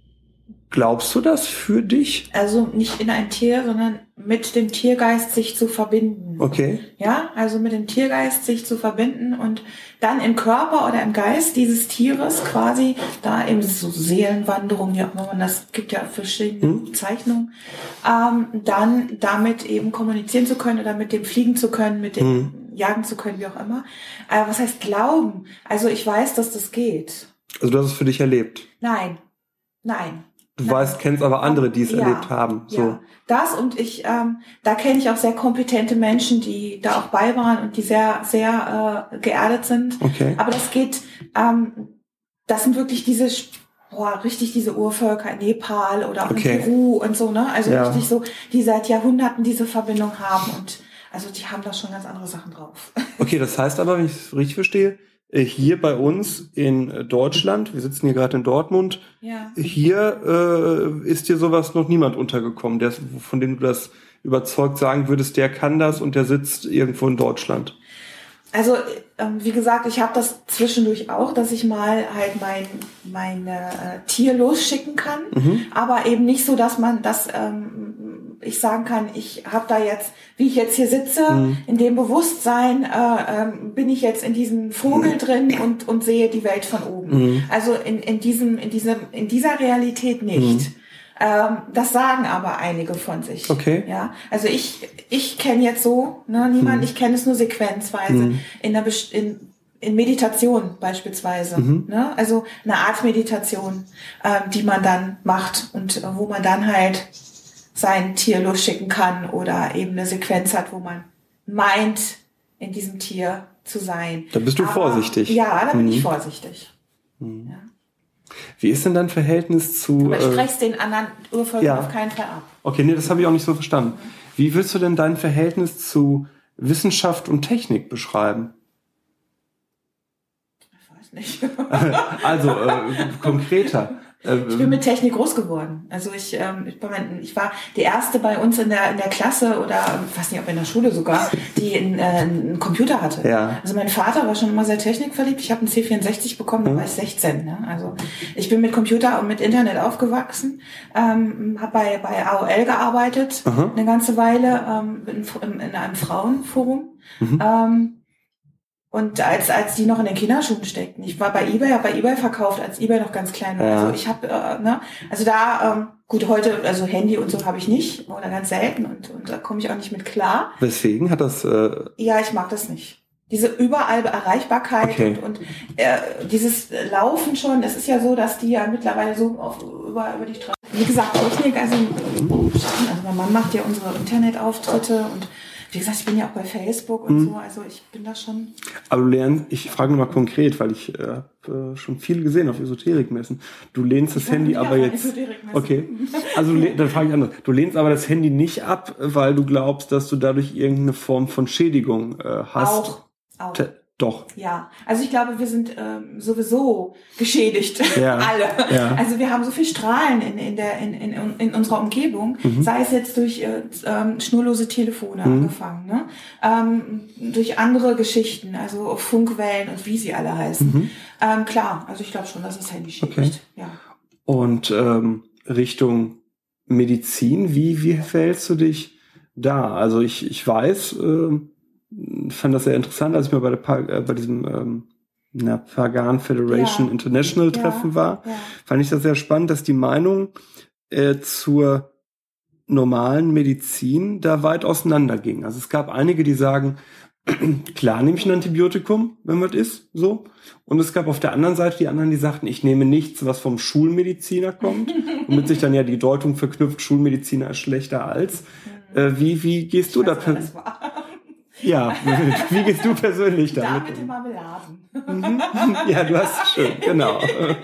Glaubst du das für dich? Also nicht in ein Tier, sondern mit dem Tiergeist sich zu verbinden. Okay. Ja, also mit dem Tiergeist sich zu verbinden und dann im Körper oder im Geist dieses Tieres quasi, da eben so Seelenwanderung, ja, man das gibt ja verschiedene hm. Zeichnungen, ähm, dann damit eben kommunizieren zu können oder mit dem fliegen zu können, mit dem hm. jagen zu können, wie auch immer. Äh, was heißt glauben? Also ich weiß, dass das geht. Also du hast es für dich erlebt? Nein, nein. Du Nein. weißt, kennst aber andere, die es ja, erlebt haben. So. Ja, das, und ich, ähm, da kenne ich auch sehr kompetente Menschen, die da auch bei waren und die sehr, sehr äh, geerdet sind. Okay. Aber das geht, ähm, das sind wirklich diese, boah, richtig diese Urvölker in Nepal oder auch okay. in Peru und so, ne? Also ja. richtig so, die seit Jahrhunderten diese Verbindung haben, und also die haben da schon ganz andere Sachen drauf. Okay, das heißt aber, wenn ich es richtig verstehe, hier bei uns in Deutschland, wir sitzen hier gerade in Dortmund, ja. hier äh, ist dir sowas noch niemand untergekommen, der, von dem du das überzeugt sagen würdest, der kann das und der sitzt irgendwo in Deutschland. Also ähm, wie gesagt, ich habe das zwischendurch auch, dass ich mal halt mein mein äh, Tier losschicken kann, mhm. aber eben nicht so, dass man das ähm, ich sagen kann, ich habe da jetzt, wie ich jetzt hier sitze, mhm. in dem Bewusstsein äh, ähm, bin ich jetzt in diesem Vogel mhm. drin und und sehe die Welt von oben. Mhm. Also in in diesem in diesem in dieser Realität nicht. Mhm. Ähm, das sagen aber einige von sich. Okay. Ja, also ich ich kenne jetzt so, ne, niemand, mhm. ich kenne es nur sequenzweise mhm. in der Best- in in Meditation beispielsweise, mhm. ne, also eine Art Meditation, ähm, die man dann macht und äh, wo man dann halt sein Tier losschicken kann oder eben eine Sequenz hat, wo man meint, in diesem Tier zu sein. Da bist du aber vorsichtig. Ja, da bin mhm. ich vorsichtig. Mhm. Ja. Wie ist denn dein Verhältnis zu... Aber ich spreche es den anderen Urvölkern ja. auf keinen Fall ab. Okay, nee, das habe ich auch nicht so verstanden. Wie willst du denn dein Verhältnis zu Wissenschaft und Technik beschreiben? Ich weiß nicht. Also, äh, konkreter. Ich bin mit Technik groß geworden. Also ich, ähm, ich, ich war die erste bei uns in der in der Klasse oder ich weiß nicht, ob in der Schule sogar, die einen, äh, einen Computer hatte. Ja. Also mein Vater war schon immer sehr technikverliebt. Ich habe einen C vierundsechzig bekommen, da war ich sechzehn. Ne? Also ich bin mit Computer und mit Internet aufgewachsen, ähm, habe bei bei A O L gearbeitet Aha. eine ganze Weile ähm, in, in, in einem Frauenforum. Mhm. Ähm, Und als als die noch in den Kinderschuhen steckten. Ich war bei eBay, habe bei eBay verkauft, als eBay noch ganz klein war. Ja. Also ich habe, äh, ne, also da, ähm, gut, heute, also Handy und so habe ich nicht oder ganz selten und und da komme ich auch nicht mit klar. Weswegen hat das? Äh ja, ich mag das nicht. Diese überall Erreichbarkeit okay. und, und äh, dieses Laufen schon. Es ist ja so, dass die ja mittlerweile so auf, über über die Straße. Wie gesagt, Technik. Also, also mein Mann macht ja unsere Internetauftritte und wie gesagt, ich bin ja auch bei Facebook und hm. so, also ich bin da schon... Aber du lernst, ich frage nochmal konkret, weil ich äh, äh, schon viel gesehen auf Esoterikmessen. Du lehnst das ich Handy aber jetzt... Okay, also dann frage ich anders. Du lehnst aber das Handy nicht ab, weil du glaubst, dass du dadurch irgendeine Form von Schädigung äh, hast? Auch, auch. Te- Doch. Ja, also ich glaube, wir sind ähm, sowieso geschädigt, ja. alle. Ja. Also wir haben so viel Strahlen in in der in in, in unserer Umgebung, mhm. sei es jetzt durch äh, ähm, schnurlose Telefone mhm. angefangen, ne, ähm, durch andere Geschichten, also Funkwellen und wie sie alle heißen. Mhm. Ähm, klar, also ich glaube schon, dass das Handy schädigt. Okay. Ja. Und ähm, Richtung Medizin, wie wie verhältst du dich da? Also ich ich weiß. Äh, fand das sehr interessant, als ich mal bei der pa- äh, bei diesem ähm, na, Pagan Federation ja. International Treffen ja. war, ja. fand ich das sehr spannend, dass die Meinung äh, zur normalen Medizin da weit auseinanderging. Also es gab einige, die sagen, klar nehme ich ein Antibiotikum, wenn was ist, so. Und es gab auf der anderen Seite die anderen, die sagten, ich nehme nichts, was vom Schulmediziner kommt, womit sich dann ja die Deutung verknüpft, Schulmediziner ist schlechter als. Mhm. Äh, wie, wie gehst du ich da? weiß, per- Ja, wie gehst du persönlich damit? Da mit dem Marmeladen. Mhm. Ja, du hast schön, genau.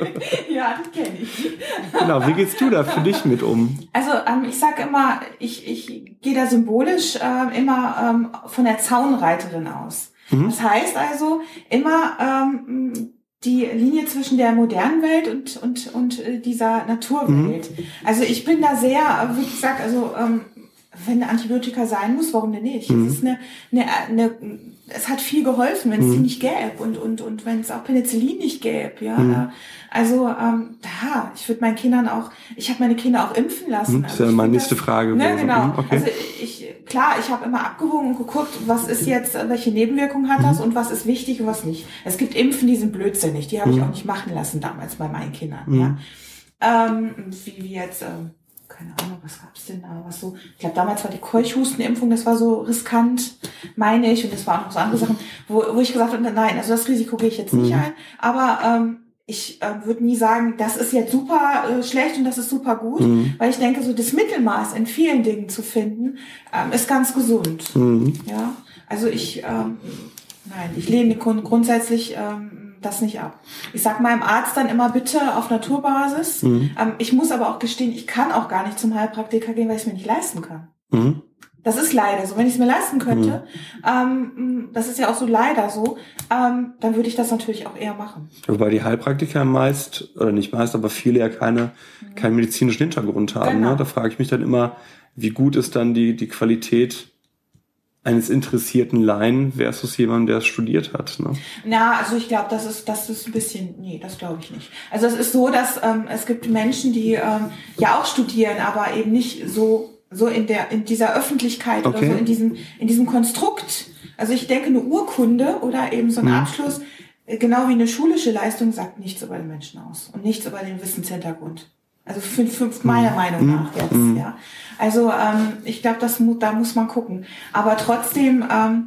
Ja, das kenne ich. Genau, wie gehst du da für dich mit um? Also ähm, ich sage immer, ich, ich gehe da symbolisch äh, immer ähm, von der Zaunreiterin aus. Mhm. Das heißt also immer ähm, die Linie zwischen der modernen Welt und und und äh, dieser Naturwelt. Mhm. Also ich bin da sehr, wie gesagt, also ähm, wenn Antibiotika sein muss, warum denn nicht? Mhm. Es ist eine, eine, eine, es hat viel geholfen, wenn es mhm. die nicht gäbe und und und wenn es auch Penicillin nicht gäbe, ja. Mhm. Also ähm, da, ich würde meinen Kindern auch, ich habe meine Kinder auch impfen lassen. Mhm. Das ist ja also meine nächste das, Frage. Ne, genau. Mhm. Okay. Also ich, klar, ich habe immer abgewogen und geguckt, was ist jetzt, welche Nebenwirkungen hat das mhm. und was ist wichtig und was nicht. Es gibt Impfen, die sind blödsinnig, die habe mhm. ich auch nicht machen lassen damals bei meinen Kindern, mhm. ja. Ähm, wie wie jetzt. Ähm, keine Ahnung, was gab's denn da, was so, ich glaube, damals war die Keuchhustenimpfung, das war so riskant, meine ich, und das waren auch noch so andere Sachen, wo, wo ich gesagt habe, nein, also das Risiko gehe ich jetzt nicht mhm. ein, aber ähm, ich äh, würde nie sagen, das ist jetzt super äh, schlecht und das ist super gut, mhm. weil ich denke, so das Mittelmaß in vielen Dingen zu finden, ähm, ist ganz gesund. Mhm. Ja, also ich, ähm, nein, ich lehne grund- grundsätzlich ähm, das nicht ab. Ich sag meinem Arzt dann immer bitte auf Naturbasis. Mhm. Ähm, ich muss aber auch gestehen, ich kann auch gar nicht zum Heilpraktiker gehen, weil ich es mir nicht leisten kann. Mhm. Das ist leider so. Wenn ich es mir leisten könnte, mhm. ähm, das ist ja auch so leider so, ähm, dann würde ich das natürlich auch eher machen. Wobei die Heilpraktiker meist, oder nicht meist, aber viele ja keine, mhm. keinen medizinischen Hintergrund haben. Genau. Ne? Da frage ich mich dann immer, wie gut ist dann die, die Qualität eines interessierten Laien versus jemandem, der es studiert hat. Ne? Na, also ich glaube, das ist das ist ein bisschen, nee, das glaube ich nicht. Also es ist so, dass ähm, es gibt Menschen, die ähm, ja auch studieren, aber eben nicht so so in der in dieser Öffentlichkeit okay. oder so in diesem in diesem Konstrukt. Also ich denke, eine Urkunde oder eben so ein mhm. Abschluss, genau wie eine schulische Leistung, sagt nichts über den Menschen aus und nichts über den Wissenshintergrund. Also für, für meiner mhm. Meinung nach jetzt, mhm. ja. Also ähm, ich glaube, das mu- da muss man gucken. Aber trotzdem, ähm,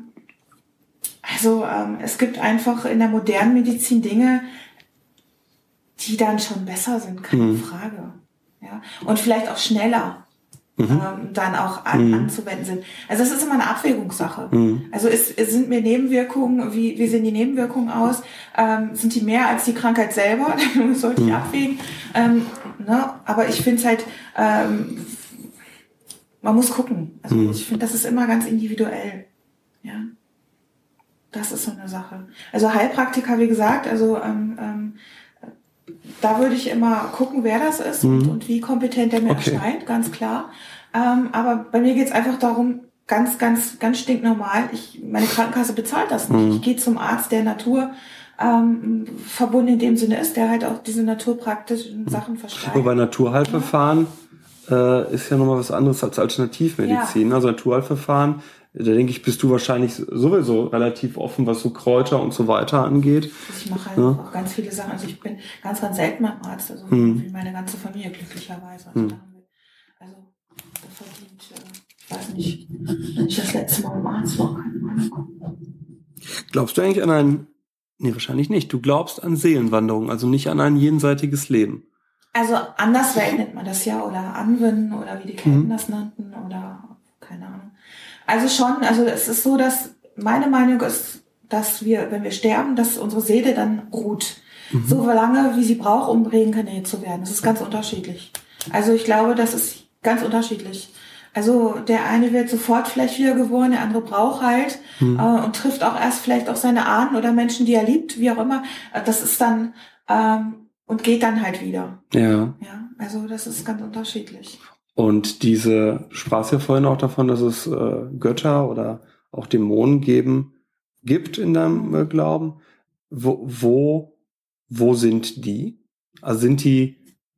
also ähm, es gibt einfach in der modernen Medizin Dinge, die dann schon besser sind, keine mhm. Frage. Ja, und vielleicht auch schneller mhm. ähm, dann auch an, mhm. anzuwenden sind. Also es ist immer eine Abwägungssache. Mhm. Also es, es sind mir Nebenwirkungen, wie, wie sehen die Nebenwirkungen aus? Ähm, sind die mehr als die Krankheit selber? Das sollte ich mhm. abwägen. Ähm, ne? Aber ich finde es halt, ähm, man muss gucken. Also mhm. ich finde, das ist immer ganz individuell. Ja, das ist so eine Sache. Also Heilpraktiker, wie gesagt, also ähm, ähm, da würde ich immer gucken, wer das ist mhm. und, und wie kompetent der mir okay. erscheint, ganz klar. Ähm, aber bei mir geht es einfach darum, ganz, ganz, ganz stinknormal. Ich, meine Krankenkasse bezahlt das nicht. Mhm. Ich gehe zum Arzt, der Natur ähm, verbunden in dem Sinne ist, der halt auch diese naturpraktischen Sachen verschreibt. Bei Naturheilverfahren äh, ist ja nochmal was anderes als Alternativmedizin. Ja. Also Naturheilverfahren, da denke ich, bist du wahrscheinlich sowieso relativ offen, was so Kräuter und so weiter angeht. Ich mache halt ja. auch ganz viele Sachen. Also ich bin ganz, ganz selten beim Arzt, also hm. wie meine ganze Familie glücklicherweise. Also, hm. da haben wir, also da verdient, äh, ich weiß nicht, wenn ich das letzte Mal beim Arzt war, keine Ahnung. Glaubst du eigentlich an ein, nee, wahrscheinlich nicht. Du glaubst an Seelenwanderung, also nicht an ein jenseitiges Leben. Also Anderswelt nennt man das ja, oder Anwen, oder wie die Kelten Mhm. das nannten, oder keine Ahnung. Also schon, also es ist so, dass meine Meinung ist, dass wir, wenn wir sterben, dass unsere Seele dann ruht. Mhm. So lange, wie sie braucht, um reinkarniert zu werden. Das ist ganz unterschiedlich. Also ich glaube, das ist ganz unterschiedlich. Also der eine wird sofort vielleicht wieder geboren, der andere braucht halt mhm. äh, und trifft auch erst vielleicht auch seine Ahnen oder Menschen, die er liebt, wie auch immer. Das ist dann ähm, und geht dann halt wieder. Ja. Ja, also das ist ganz unterschiedlich. Und diese, du sprachst ja vorhin auch davon, dass es äh, Götter oder auch Dämonen geben, gibt in deinem äh, Glauben. Wo, wo, wo sind die? Also sind die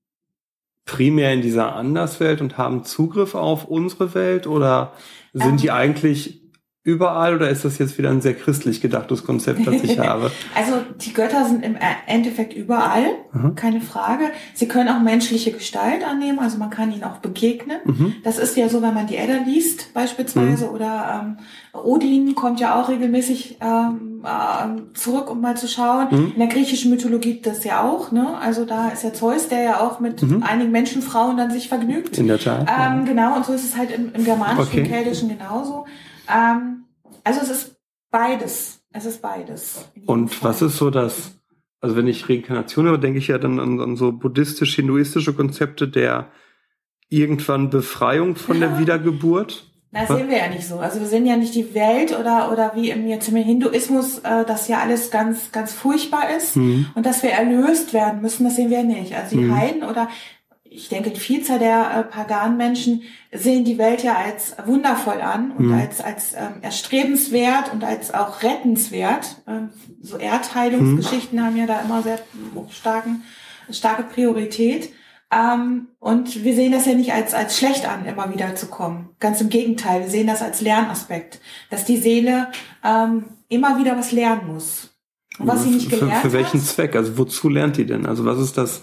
primär in dieser Anderswelt und haben Zugriff auf unsere Welt oder sind ähm, die eigentlich überall oder ist das jetzt wieder ein sehr christlich gedachtes Konzept, das ich habe? Also die Götter sind im Endeffekt überall, Aha. keine Frage. Sie können auch menschliche Gestalt annehmen, also man kann ihnen auch begegnen. Mhm. Das ist ja so, wenn man die Edda liest beispielsweise mhm. oder ähm, Odin kommt ja auch regelmäßig ähm, äh, zurück, um mal zu schauen. Mhm. In der griechischen Mythologie gibt es ja auch, ne? Also da ist ja Zeus, der ja auch mit mhm. einigen Menschenfrauen dann sich vergnügt. In der Tat. Ähm, ja. Genau, und so ist es halt im, im Germanischen, okay. im Keltischen genauso. Ähm, also es ist beides. Es ist beides. Und Fall. Was ist so das, also wenn ich Reinkarnation höre, denke ich ja dann an, an so buddhistisch-hinduistische Konzepte der irgendwann Befreiung von der Wiedergeburt. Das sehen wir ja nicht so. Also wir sehen ja nicht die Welt oder oder wie im, jetzt im Hinduismus, äh, dass ja alles ganz ganz furchtbar ist mhm. und dass wir erlöst werden müssen, das sehen wir nicht. Also die mhm. Heiden oder ich denke, die Vielzahl der äh, paganen Menschen sehen die Welt ja als wundervoll an und mhm. als als ähm, erstrebenswert und als auch rettenswert. Ähm, so Erdheilungsgeschichten mhm. haben ja da immer sehr starken starke Priorität. Ähm, und wir sehen das ja nicht als als schlecht an, immer wieder zu kommen. Ganz im Gegenteil, wir sehen das als Lernaspekt, dass die Seele ähm, immer wieder was lernen muss. Und was sie nicht gelernt hat. Für, für welchen hat, Zweck? Also wozu lernt die denn? Also was ist das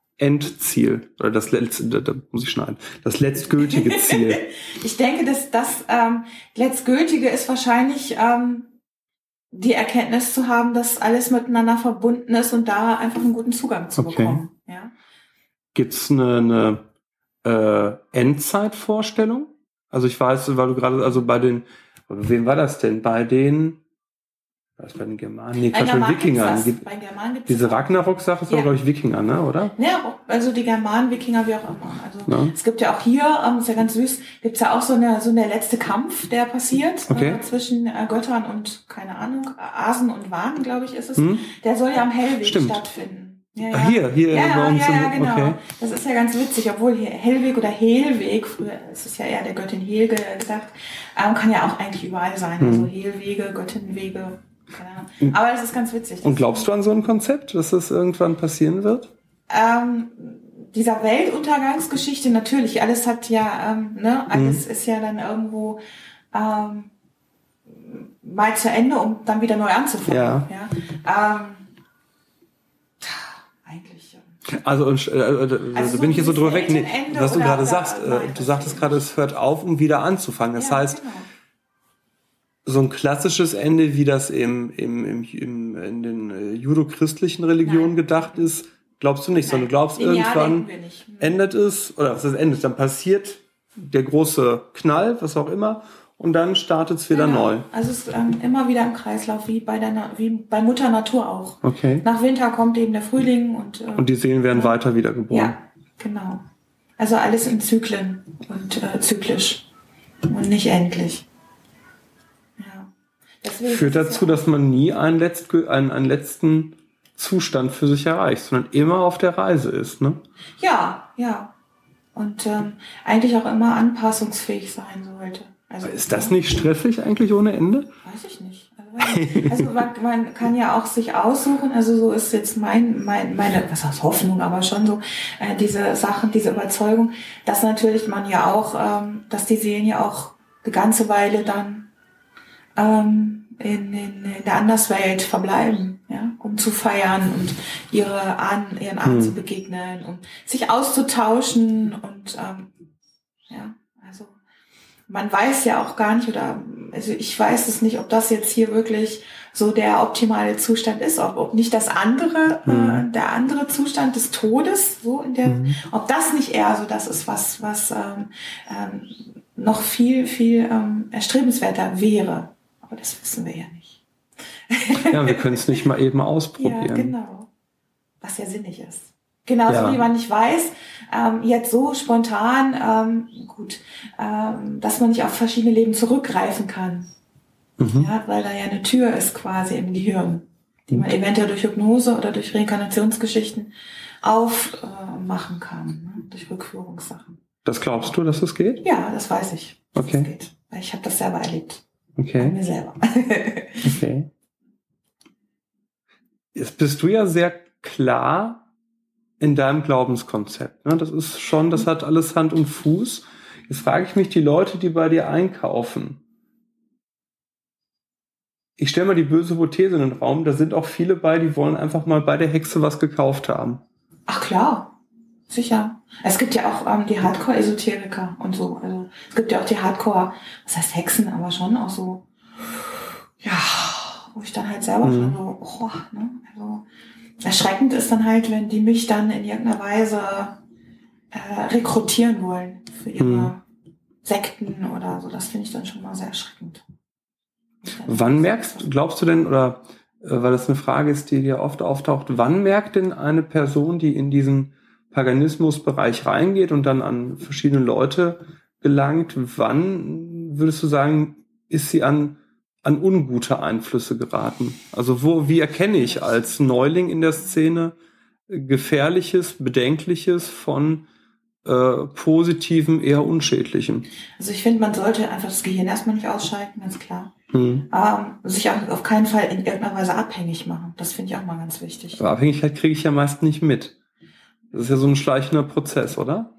Endziel oder das letzte, da, da muss ich schneiden, das letztgültige Ziel? Ich denke, dass das ähm, letztgültige ist wahrscheinlich ähm, die Erkenntnis zu haben, dass alles miteinander verbunden ist und da einfach einen guten Zugang zu okay. bekommen. Ja. Gibt's eine, eine äh, Endzeitvorstellung? Also ich weiß, weil du gerade, also bei den, wem war das denn? Bei den Was bei den Germanen? Nee, Quatsch, bei Wikingern. Gibt, bei Germanen gibt's diese Ragnarok-Sache ist ja. aber, glaube ich, Wikinger, ne, oder? Ja, also die Germanen, Wikinger, wie auch immer. Also ja. es gibt ja auch hier, ähm, ist ja ganz süß, gibt's ja auch so eine so eine letzte Kampf, der passiert okay. äh, zwischen äh, Göttern und, keine Ahnung, Asen und Waden, glaube ich, ist es. Hm. Der soll ja am Hellweg Stimmt. stattfinden. Ja, ja. Hier, hier ja, bei uns. Ja, ja, genau. Okay. Das ist ja ganz witzig, obwohl hier Hellweg oder Helweg, früher ist es ja eher der Göttin Helge gedacht, ähm, kann ja auch eigentlich überall sein. Hm. Also Helwege, Göttinnenwege, keine Ahnung. Aber das ist ganz witzig. Und glaubst du an so ein Konzept, dass das irgendwann passieren wird? Ähm, dieser Weltuntergangsgeschichte natürlich, alles hat ja, ähm, ne, alles hm. ist ja dann irgendwo ähm, mal zu Ende, um dann wieder neu anzufangen. Ja. ja? Ähm, Also, und, äh, also da bin ich jetzt so drüber weg, nee, was du gerade sagst. Äh, du sagtest gerade, es hört auf, um wieder anzufangen. Das ja, heißt, genau. so ein klassisches Ende, wie das im, im, im, im in den äh, judochristlichen Religionen Nein. gedacht ist, glaubst du nicht, Nein. sondern du glaubst, Linear irgendwann endet es, oder was ist endet, dann passiert der große Knall, was auch immer, und dann startet es wieder genau. neu. Also es ist ähm, immer wieder im Kreislauf, wie bei der, wie bei Mutter Natur auch. Okay. Nach Winter kommt eben der Frühling und äh, und die Seelen werden ja. weiter wiedergeboren. Ja, genau. Also alles in Zyklen und äh, zyklisch und nicht endlich. Ja. Deswegen führt dazu, ja dass man nie einen, Letzt, einen, einen letzten Zustand für sich erreicht, sondern immer auf der Reise ist, ne? Ja, ja. Und ähm, eigentlich auch immer anpassungsfähig sein sollte. Also ist das nicht stressig eigentlich ohne Ende? Weiß ich nicht. Also Also man, man kann ja auch sich aussuchen, also so ist jetzt mein, mein, meine, was heißt Hoffnung, aber schon so, äh, diese Sachen, diese Überzeugung, dass natürlich man ja auch, ähm, dass die Seelen ja auch eine ganze Weile dann ähm, in, in, in der Anderswelt verbleiben, ja, um zu feiern und ihre Ahnen, ihren Ahnen hm. zu begegnen und sich auszutauschen und ähm, ja, also man weiß ja auch gar nicht, oder also ich weiß es nicht, ob das jetzt hier wirklich so der optimale Zustand ist, ob, ob nicht das andere, mhm. äh, der andere Zustand des Todes, so in der, mhm. ob das nicht eher so das ist, was, was ähm, ähm, noch viel, viel ähm, erstrebenswerter wäre. Aber das wissen wir ja nicht. Ja, wir können es nicht mal eben ausprobieren. Ja, genau. Was ja sinnig ist. Genauso ja. wie man nicht weiß, ähm, jetzt so spontan, ähm, gut, ähm, dass man nicht auf verschiedene Leben zurückgreifen kann. Mhm. Ja, weil da ja eine Tür ist quasi im Gehirn, die man eventuell durch Hypnose oder durch Reinkarnationsgeschichten aufmachen äh, kann, ne? Durch Rückführungssachen. Das glaubst du, dass das geht? Ja, das weiß ich, dass okay. das geht. Weil ich habe das selber erlebt. Okay. Bei mir selber. Okay. Jetzt bist du ja sehr klar in deinem Glaubenskonzept. Ne? Das ist schon, das hat alles Hand und Fuß. Jetzt frage ich mich, die Leute, die bei dir einkaufen, ich stelle mal die böse Hypothese in den Raum, da sind auch viele bei, die wollen einfach mal bei der Hexe was gekauft haben. Ach klar, sicher. Es gibt ja auch ähm, die Hardcore-Esoteriker und so. Also es gibt ja auch die Hardcore, was heißt Hexen, aber schon auch so, ja, wo ich dann halt selber mhm. schon so, oh, ne, also erschreckend ist dann halt, wenn die mich dann in irgendeiner Weise äh, rekrutieren wollen für ihre mhm. Sekten oder so. Das finde ich dann schon mal sehr erschreckend. Wann merkst, glaubst du denn, oder äh, weil das eine Frage ist, die dir oft auftaucht, wann merkt denn eine Person, die in diesen Paganismusbereich reingeht und dann an verschiedene Leute gelangt, wann würdest du sagen, ist sie an an ungute Einflüsse geraten? Also wo, wie erkenne ich als Neuling in der Szene Gefährliches, Bedenkliches von äh, Positivem, eher Unschädlichem? Also ich finde, man sollte einfach das Gehirn erstmal nicht ausschalten, ganz klar. Hm. Ähm, sich auch auf keinen Fall in irgendeiner Weise abhängig machen. Das finde ich auch mal ganz wichtig. Aber Abhängigkeit kriege ich ja meist nicht mit. Das ist ja so ein schleichender Prozess, oder?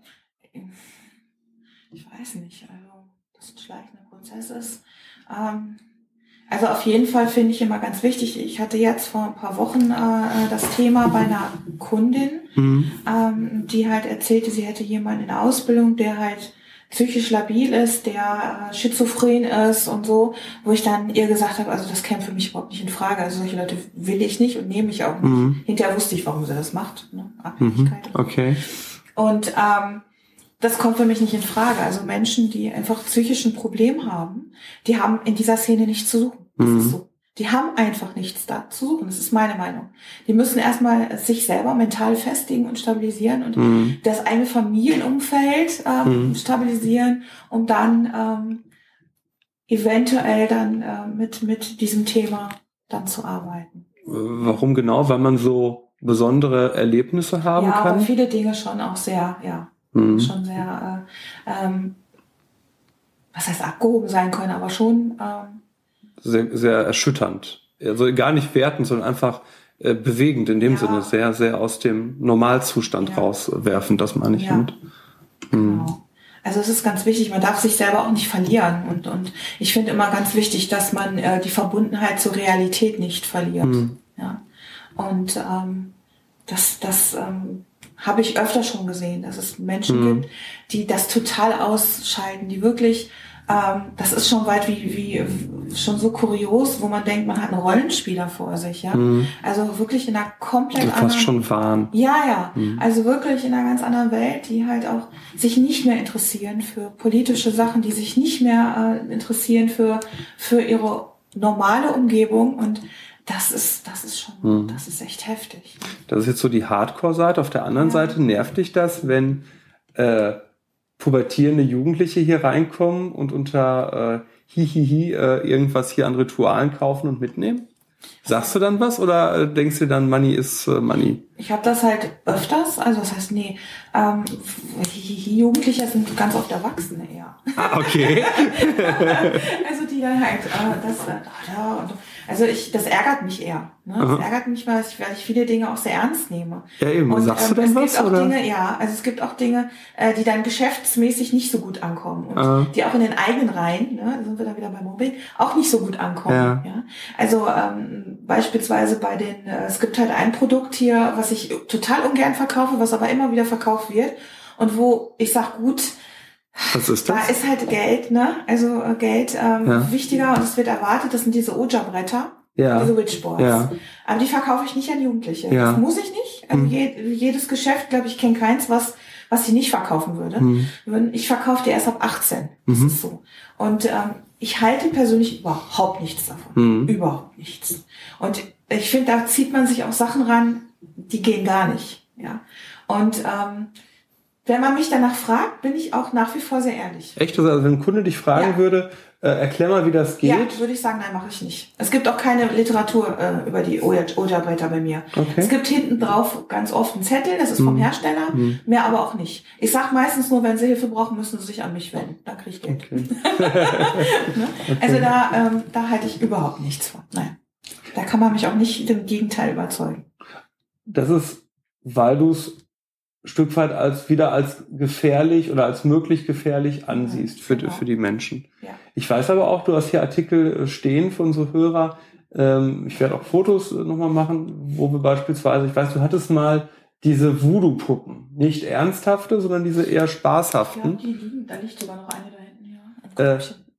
Ich weiß nicht, also dass ein schleichender Prozess ist. Ähm, Also auf jeden Fall finde ich immer ganz wichtig, ich hatte jetzt vor ein paar Wochen äh, das Thema bei einer Kundin, mhm. ähm, die halt erzählte, sie hätte jemanden in der Ausbildung, der halt psychisch labil ist, der äh, schizophren ist und so, wo ich dann ihr gesagt habe, also das käme für mich überhaupt nicht in Frage, also solche Leute will ich nicht und nehme ich auch nicht. Mhm. Hinterher wusste ich, warum sie das macht, ne? Abhängigkeit. Mhm. Okay. Und ähm, das kommt für mich nicht in Frage. Also Menschen, die einfach psychisch ein Problem haben, die haben in dieser Szene nichts zu suchen. Das mhm. ist so. Die haben einfach nichts da zu suchen. Das ist meine Meinung. Die müssen erstmal sich selber mental festigen und stabilisieren und mhm. das eigene Familienumfeld ähm, mhm. stabilisieren, um dann ähm, eventuell dann äh, mit mit diesem Thema dann zu arbeiten. Warum genau? Weil man so besondere Erlebnisse haben ja, kann? Ja, aber viele Dinge schon auch sehr, ja, mhm. schon sehr, äh, ähm, was heißt abgehoben sein können, aber schon ähm, sehr, sehr erschütternd. Also gar nicht wertend, sondern einfach äh, bewegend in dem ja. Sinne, sehr, sehr aus dem Normalzustand ja. rauswerfen, das meine ich. Ja. Und, genau. Also es ist ganz wichtig, man darf sich selber auch nicht verlieren. Und, und ich finde immer ganz wichtig, dass man äh, die Verbundenheit zur Realität nicht verliert. Mhm. Ja. Und ähm, das, das ähm, habe ich öfter schon gesehen, dass es Menschen mhm. gibt, die das total ausschalten, die wirklich, ähm, das ist schon weit wie, wie schon so kurios, wo man denkt, man hat einen Rollenspieler vor sich, ja. Mhm. Also wirklich in einer komplett also anderen... Fast schon Wahn. Ja, ja. Mhm. Also wirklich in einer ganz anderen Welt, die halt auch sich nicht mehr interessieren für politische Sachen, die sich nicht mehr äh, interessieren für, für ihre normale Umgebung, und das ist, das ist schon, hm. das ist echt heftig. Das ist jetzt so die Hardcore-Seite. Auf der anderen ja. Seite nervt dich das, wenn äh, pubertierende Jugendliche hier reinkommen und unter äh, Hihihi äh, irgendwas hier an Ritualen kaufen und mitnehmen? Sagst du dann was oder äh, denkst du dann, Money ist äh, Money? Ich habe das halt öfters, also das heißt, nee, ähm, Jugendliche sind ganz oft Erwachsene eher. Ah, okay. Also die dann halt äh, das, äh, ja, und, also ich, das ärgert mich eher. Ne? Das ärgert mich, weil ich, weil ich viele Dinge auch sehr ernst nehme. Ja, eben. Und, Sagst ähm, du denn es was? Gibt auch oder? Dinge, ja, also es gibt auch Dinge, äh, die dann geschäftsmäßig nicht so gut ankommen und ah. die auch in den eigenen Reihen, ne, da sind wir dann wieder beim Mobbing, auch nicht so gut ankommen. Ja. Ja? Also ähm, beispielsweise bei den, äh, es gibt halt ein Produkt hier, was ich total ungern verkaufe, was aber immer wieder verkauft wird und wo ich sag, gut, was ist das? Da ist halt Geld, ne? Also äh, Geld ähm, ja. wichtiger und es wird erwartet. Das sind diese Ouija-Bretter, ja. diese Witchboards. Ja. Aber die verkaufe ich nicht an Jugendliche. Ja. Das muss ich nicht. Also hm. je, jedes Geschäft, glaube ich, kenne keins, was was ich nicht verkaufen würde. Hm. Ich verkaufe die erst ab achtzehn. Das mhm. ist so. Und ähm, ich halte persönlich überhaupt nichts davon. Hm. Überhaupt nichts. Und ich finde, da zieht man sich auch Sachen ran, die gehen gar nicht. Ja. Und ähm, wenn man mich danach fragt, bin ich auch nach wie vor sehr ehrlich. Echt? Also wenn ein Kunde dich fragen ja. würde, äh, erklär mal, wie das geht. Ja, würde ich sagen, nein, mache ich nicht. Es gibt auch keine Literatur äh, über die Ouija-Bretter bei mir. Okay. Es gibt hinten drauf ganz oft einen Zettel, das ist vom hm. Hersteller, hm. mehr aber auch nicht. Ich sage meistens nur, wenn sie Hilfe brauchen, müssen sie sich an mich wenden. Da kriege ich Geld. Okay. ne? okay. Also da, ähm, da halte ich überhaupt nichts von. Nein. Da kann man mich auch nicht im Gegenteil überzeugen. Das ist, weil du es Stück weit als wieder als gefährlich oder als möglich gefährlich ansiehst für, genau. für die Menschen. Ja. Ich weiß aber auch, du hast hier Artikel stehen von so Hörer. Ähm, ich werde auch Fotos nochmal machen, wo wir beispielsweise, ich weiß, du hattest mal diese Voodoo-Puppen. Nicht ernsthafte, sondern diese eher spaßhaften. Ja, die liegen, da liegt sogar noch eine da hinten, ja. Äh,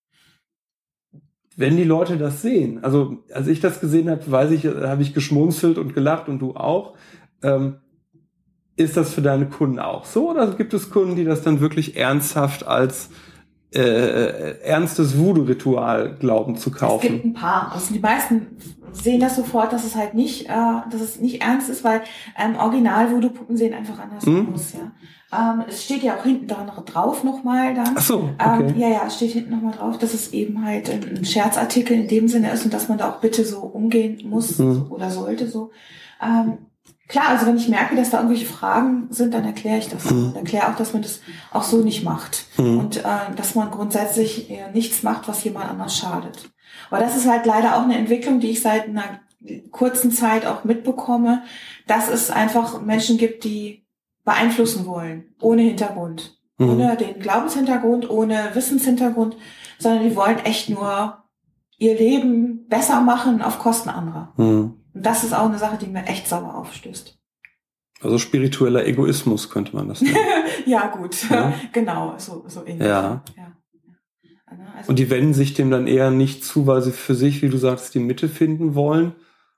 wenn die Leute das sehen, also als ich das gesehen habe, weiß ich, habe ich geschmunzelt und gelacht und du auch. Ähm, Ist das für deine Kunden auch so? Oder gibt es Kunden, die das dann wirklich ernsthaft als äh, ernstes Voodoo-Ritual glauben zu kaufen? Es gibt ein paar. Also die meisten sehen das sofort, dass es halt nicht, äh, dass es nicht ernst ist, weil ähm, Original-Voodoo-Puppen sehen einfach anders mhm. aus. Ja. Ähm, es steht ja auch hinten dran drauf nochmal dann. Ach so, okay. Ähm, ja, ja, es steht hinten nochmal drauf, dass es eben halt ein, ein Scherzartikel in dem Sinne ist und dass man da auch bitte so umgehen muss mhm. oder sollte so. Ähm, Klar, also wenn ich merke, dass da irgendwelche Fragen sind, dann erkläre ich das. Mhm. Und erkläre auch, dass man das auch so nicht macht. Mhm. Und äh, dass man grundsätzlich äh, nichts macht, was jemand anders schadet. Aber das ist halt leider auch eine Entwicklung, die ich seit einer kurzen Zeit auch mitbekomme, dass es einfach Menschen gibt, die beeinflussen wollen, ohne Hintergrund. Mhm. Ohne den Glaubenshintergrund, ohne Wissenshintergrund, sondern die wollen echt nur ihr Leben besser machen auf Kosten anderer. Mhm. Und das ist auch eine Sache, die mir echt sauer aufstößt. Also spiritueller Egoismus könnte man das nennen. ja, gut. Ja. Genau, so, so ähnlich. Ja. ja. Also, und die wenden sich dem dann eher nicht zu, weil sie für sich, wie du sagst, die Mitte finden wollen,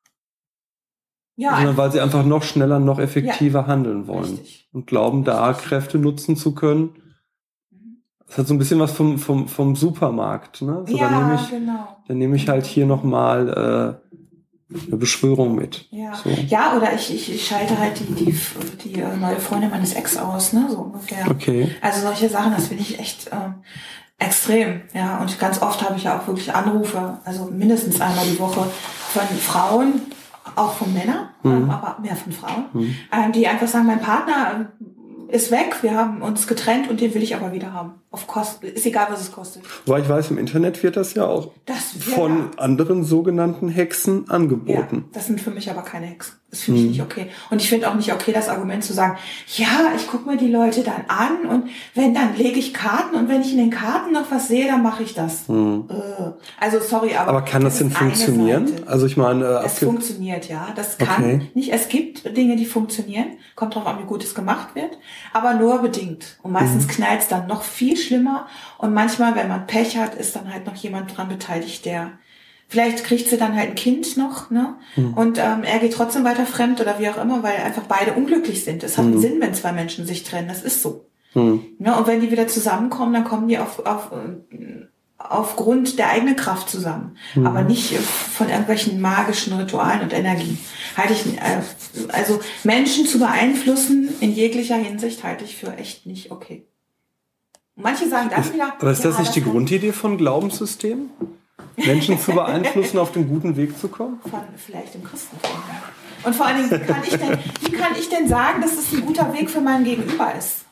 ja, sondern weil sie einfach noch schneller, noch effektiver ja. handeln wollen. Richtig. Und glauben, Richtig. da Kräfte nutzen zu können. Das hat so ein bisschen was vom, vom, vom Supermarkt. Ne? So, ja, dann nehme ich, genau. Dann nehme ich halt hier nochmal äh, eine Beschwörung mit. Ja, so. ja oder ich, ich, ich schalte halt die, die, die neue Freundin meines Ex aus, ne, so ungefähr. Okay. Also solche Sachen, das finde ich echt ähm, extrem, ja. Und ganz oft habe ich ja auch wirklich Anrufe, also mindestens einmal die Woche von Frauen, auch von Männern, mhm. ähm, aber mehr von Frauen, mhm. ähm, die einfach sagen, mein Partner ist weg, wir haben uns getrennt und den will ich aber wieder haben. Auf Kosten, ist egal, was es kostet. Weil ich weiß, im Internet wird das ja auch das, von ja. anderen sogenannten Hexen angeboten. Ja, das sind für mich aber keine Hexen. Das finde ich hm. nicht okay. Und ich finde auch nicht okay, das Argument zu sagen, ja, ich gucke mir die Leute dann an und wenn, dann lege ich Karten und wenn ich in den Karten noch was sehe, dann mache ich das. Hm. Also sorry, aber... Aber kann das, das denn funktionieren? Also ich meine... Äh, es funktioniert, ja. Das kann okay. nicht. Es gibt Dinge, die funktionieren. Kommt drauf an, wie gut es gemacht wird. Aber nur bedingt. Und meistens hm. knallt es dann noch viel schlimmer. Und manchmal, wenn man Pech hat, ist dann halt noch jemand dran beteiligt, der... Vielleicht kriegt sie dann halt ein Kind noch, ne? Mhm. Und ähm, er geht trotzdem weiter fremd oder wie auch immer, weil einfach beide unglücklich sind. Es hat mhm. einen Sinn, wenn zwei Menschen sich trennen. Das ist so. Mhm. Ne? Und wenn die wieder zusammenkommen, dann kommen die auf, auf, aufgrund der eigenen Kraft zusammen. Mhm. Aber nicht von irgendwelchen magischen Ritualen und Energien. Halte ich, äh, also Menschen zu beeinflussen in jeglicher Hinsicht halte ich für echt nicht okay. Und manche sagen dann ist, wieder... Aber ist das ja, nicht die Grundidee von Glaubenssystemen? Menschen zu beeinflussen, auf den guten Weg zu kommen? Von, vielleicht im Christentum. Und vor allen Dingen, wie kann, ich denn, wie kann ich denn sagen, dass es ein guter Weg für mein Gegenüber ist?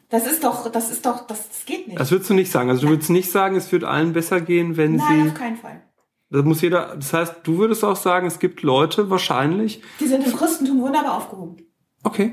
Das ist doch, das ist doch, das, das geht nicht. Das würdest du nicht sagen. Also du würdest nicht sagen, es wird allen besser gehen, wenn Nein, sie... Nein, auf keinen Fall. Das muss jeder, das heißt, du würdest auch sagen, es gibt Leute wahrscheinlich... Die sind im Christentum wunderbar aufgehoben. Okay.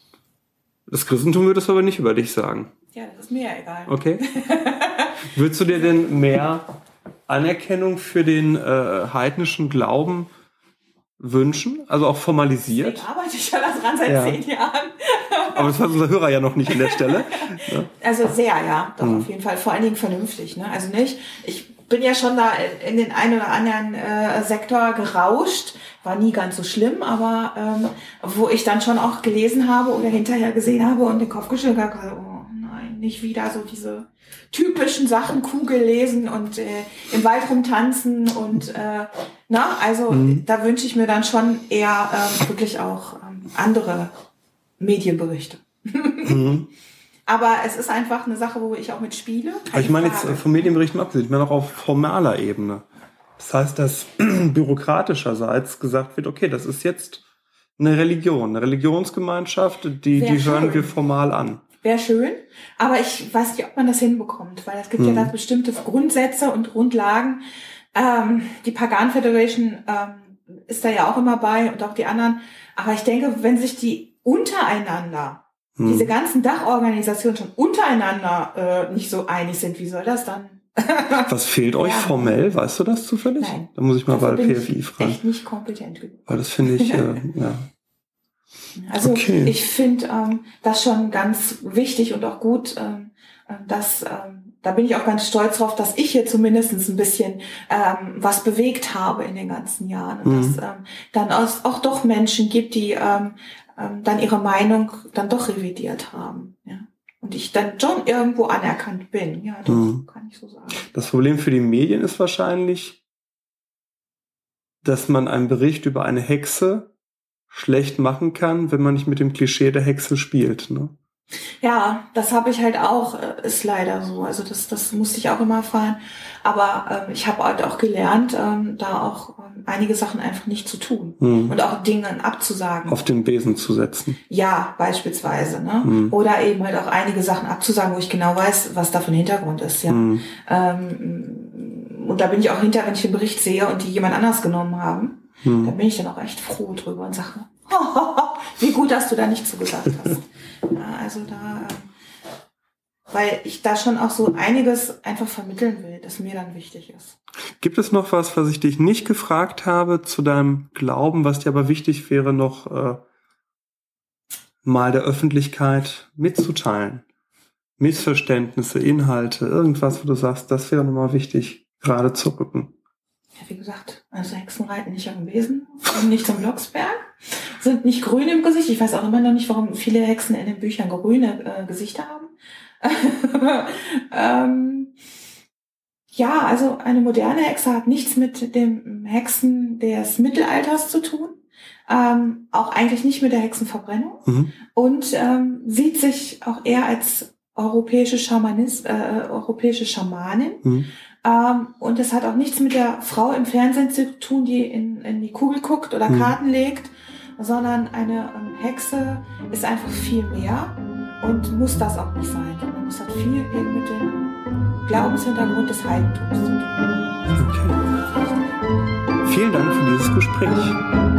Das Christentum würdest du aber nicht über dich sagen. Ja, das ist mir ja egal. Okay. Würdest du dir denn mehr Anerkennung für den äh, heidnischen Glauben wünschen? Also auch formalisiert? Deswegen arbeite ich ja da dran seit Ja. zehn Jahren. Aber das hat unser Hörer ja noch nicht an der Stelle. Ja. Also sehr, ja, doch Hm. auf jeden Fall. Vor allen Dingen vernünftig. Ne? Also nicht, ich bin ja schon da in den einen oder anderen äh, Sektor gerauscht, war nie ganz so schlimm, aber ähm, wo ich dann schon auch gelesen habe oder hinterher gesehen habe und den Kopf geschüttelt habe, oh nein, nicht wieder so diese typischen Sachen, Kugel lesen und äh, im Wald rumtanzen und äh, na, also Mhm. da wünsche ich mir dann schon eher ähm, wirklich auch ähm, andere Medienberichte. Mhm. Aber es ist einfach eine Sache, wo ich auch mit spiele. Aber ich meine jetzt Frage. vom Medienberichten abgesehen, ich meine auch auf formaler Ebene. Das heißt, dass bürokratischerseits gesagt wird, okay, das ist jetzt eine Religion, eine Religionsgemeinschaft, die, Sehr die hören schön. wir formal an. Wäre schön, aber ich weiß nicht, ob man das hinbekommt, weil es gibt Mhm. ja da bestimmte Grundsätze und Grundlagen. Ähm, die Pagan Federation ähm, ist da ja auch immer bei und auch die anderen. Aber ich denke, wenn sich die untereinander, Hm. diese ganzen Dachorganisationen schon untereinander äh, nicht so einig sind, wie soll das dann? Was fehlt euch Ja. formell? Weißt du das zufällig? Nein. Da muss ich mal Dafür bei bin P F I ich fragen. echt nicht kompetent genug. Weil das finde ich, äh, ja. Also Okay. ich finde ähm, das schon ganz wichtig und auch gut, ähm, dass ähm, da bin ich auch ganz stolz drauf, dass ich hier zumindest ein bisschen ähm, was bewegt habe in den ganzen Jahren und Mhm. dass ähm, dann auch, auch doch Menschen gibt, die ähm, ähm, dann ihre Meinung dann doch revidiert haben, ja. Und ich dann schon irgendwo anerkannt bin, ja, doch, Mhm. kann ich so sagen. Das Problem für die Medien ist wahrscheinlich, dass man einen Bericht über eine Hexe schlecht machen kann, wenn man nicht mit dem Klischee der Hexe spielt. Ne? Ja, das habe ich halt auch, äh, ist leider so. Also das, das musste ich auch immer erfahren. Aber ähm, ich habe halt auch gelernt, ähm, da auch ähm, einige Sachen einfach nicht zu tun Hm. und auch Dingen abzusagen. Auf den Besen zu setzen. Ja, beispielsweise, ne? Hm. Oder eben halt auch einige Sachen abzusagen, wo ich genau weiß, was da für ein Hintergrund ist, ja. Hm. Ähm, und da bin ich auch hinterher, wenn ich den Bericht sehe und die jemand anders genommen haben, da Hm. bin ich dann auch echt froh drüber und sage, wie gut, dass du da nicht zugesagt hast. Ja, also da, ähm, weil ich da schon auch so einiges einfach vermitteln will, das mir dann wichtig ist. Gibt es noch was, was ich dich nicht gefragt habe zu deinem Glauben, was dir aber wichtig wäre, noch äh, mal der Öffentlichkeit mitzuteilen? Missverständnisse, Inhalte, irgendwas, wo du sagst, das wäre nochmal wichtig, gerade zu rücken. Ja, wie gesagt, also Hexen reiten nicht am Besen, kommen nicht zum Blocksberg, sind nicht grün im Gesicht. Ich weiß auch immer noch nicht, warum viele Hexen in den Büchern grüne äh, Gesichter haben. ähm, ja, also eine moderne Hexe hat nichts mit dem Hexen des Mittelalters zu tun. Ähm, auch eigentlich nicht mit der Hexenverbrennung. Mhm. Und ähm, sieht sich auch eher als europäische Schamanist, äh, europäische Schamanin. Mhm. Ähm, und es hat auch nichts mit der Frau im Fernsehen zu tun, die in, in die Kugel guckt oder Mhm. Karten legt, sondern eine ähm, Hexe ist einfach viel mehr und muss das auch nicht sein, sondern es hat viel eben mit dem Glaubenshintergrund des Heidentums zu tun. Okay. Vielen Dank für dieses Gespräch.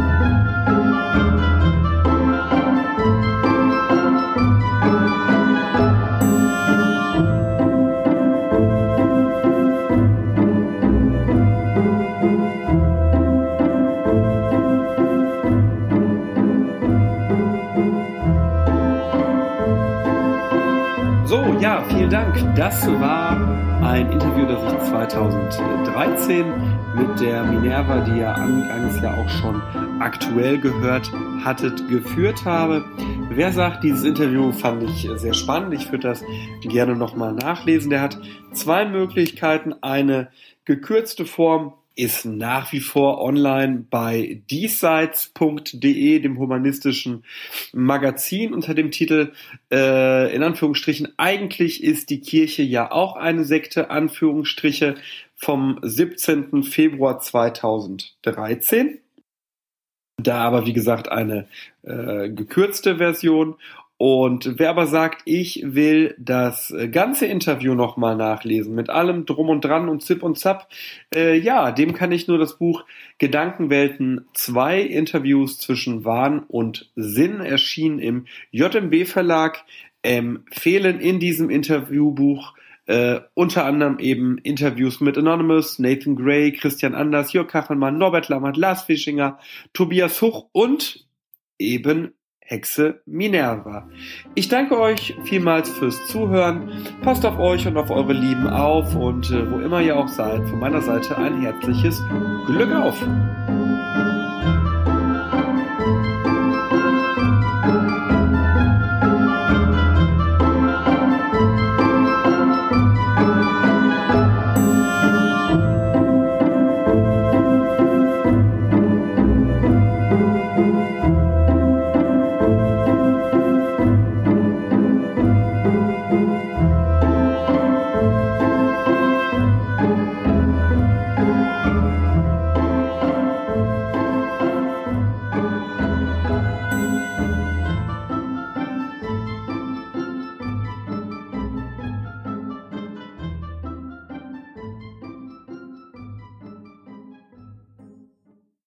So, ja, vielen Dank. Das war ein Interview, das ich zweitausenddreizehn mit der Minerva, die ihr anfangs ja auch schon aktuell gehört hattet, geführt habe. Wer sagt, dieses Interview fand ich sehr spannend, ich würde das gerne nochmal nachlesen. Der hat zwei Möglichkeiten. Eine gekürzte Form ist nach wie vor online bei diesseits punkt de, dem humanistischen Magazin, unter dem Titel, äh, in Anführungsstrichen, eigentlich ist die Kirche ja auch eine Sekte, Anführungsstriche, vom siebzehnten Februar zweitausenddreizehn. Da aber, wie gesagt, eine äh, gekürzte Version. Und wer aber sagt, ich will das ganze Interview nochmal nachlesen, mit allem Drum und Dran und Zip und Zap, äh, ja, dem kann ich nur das Buch Gedankenwelten zwei Interviews zwischen Wahn und Sinn, erschienen im J M B Verlag, empfehlen. In diesem Interviewbuch Äh, unter anderem eben Interviews mit Anonymous, Nathan Gray, Christian Anders, Jörg Kachelmann, Norbert Lammert, Lars Fischinger, Tobias Huch und eben Hexe Minerva. Ich danke euch vielmals fürs Zuhören. Passt auf euch und auf eure Lieben auf und äh, wo immer ihr auch seid, von meiner Seite ein herzliches Glück auf!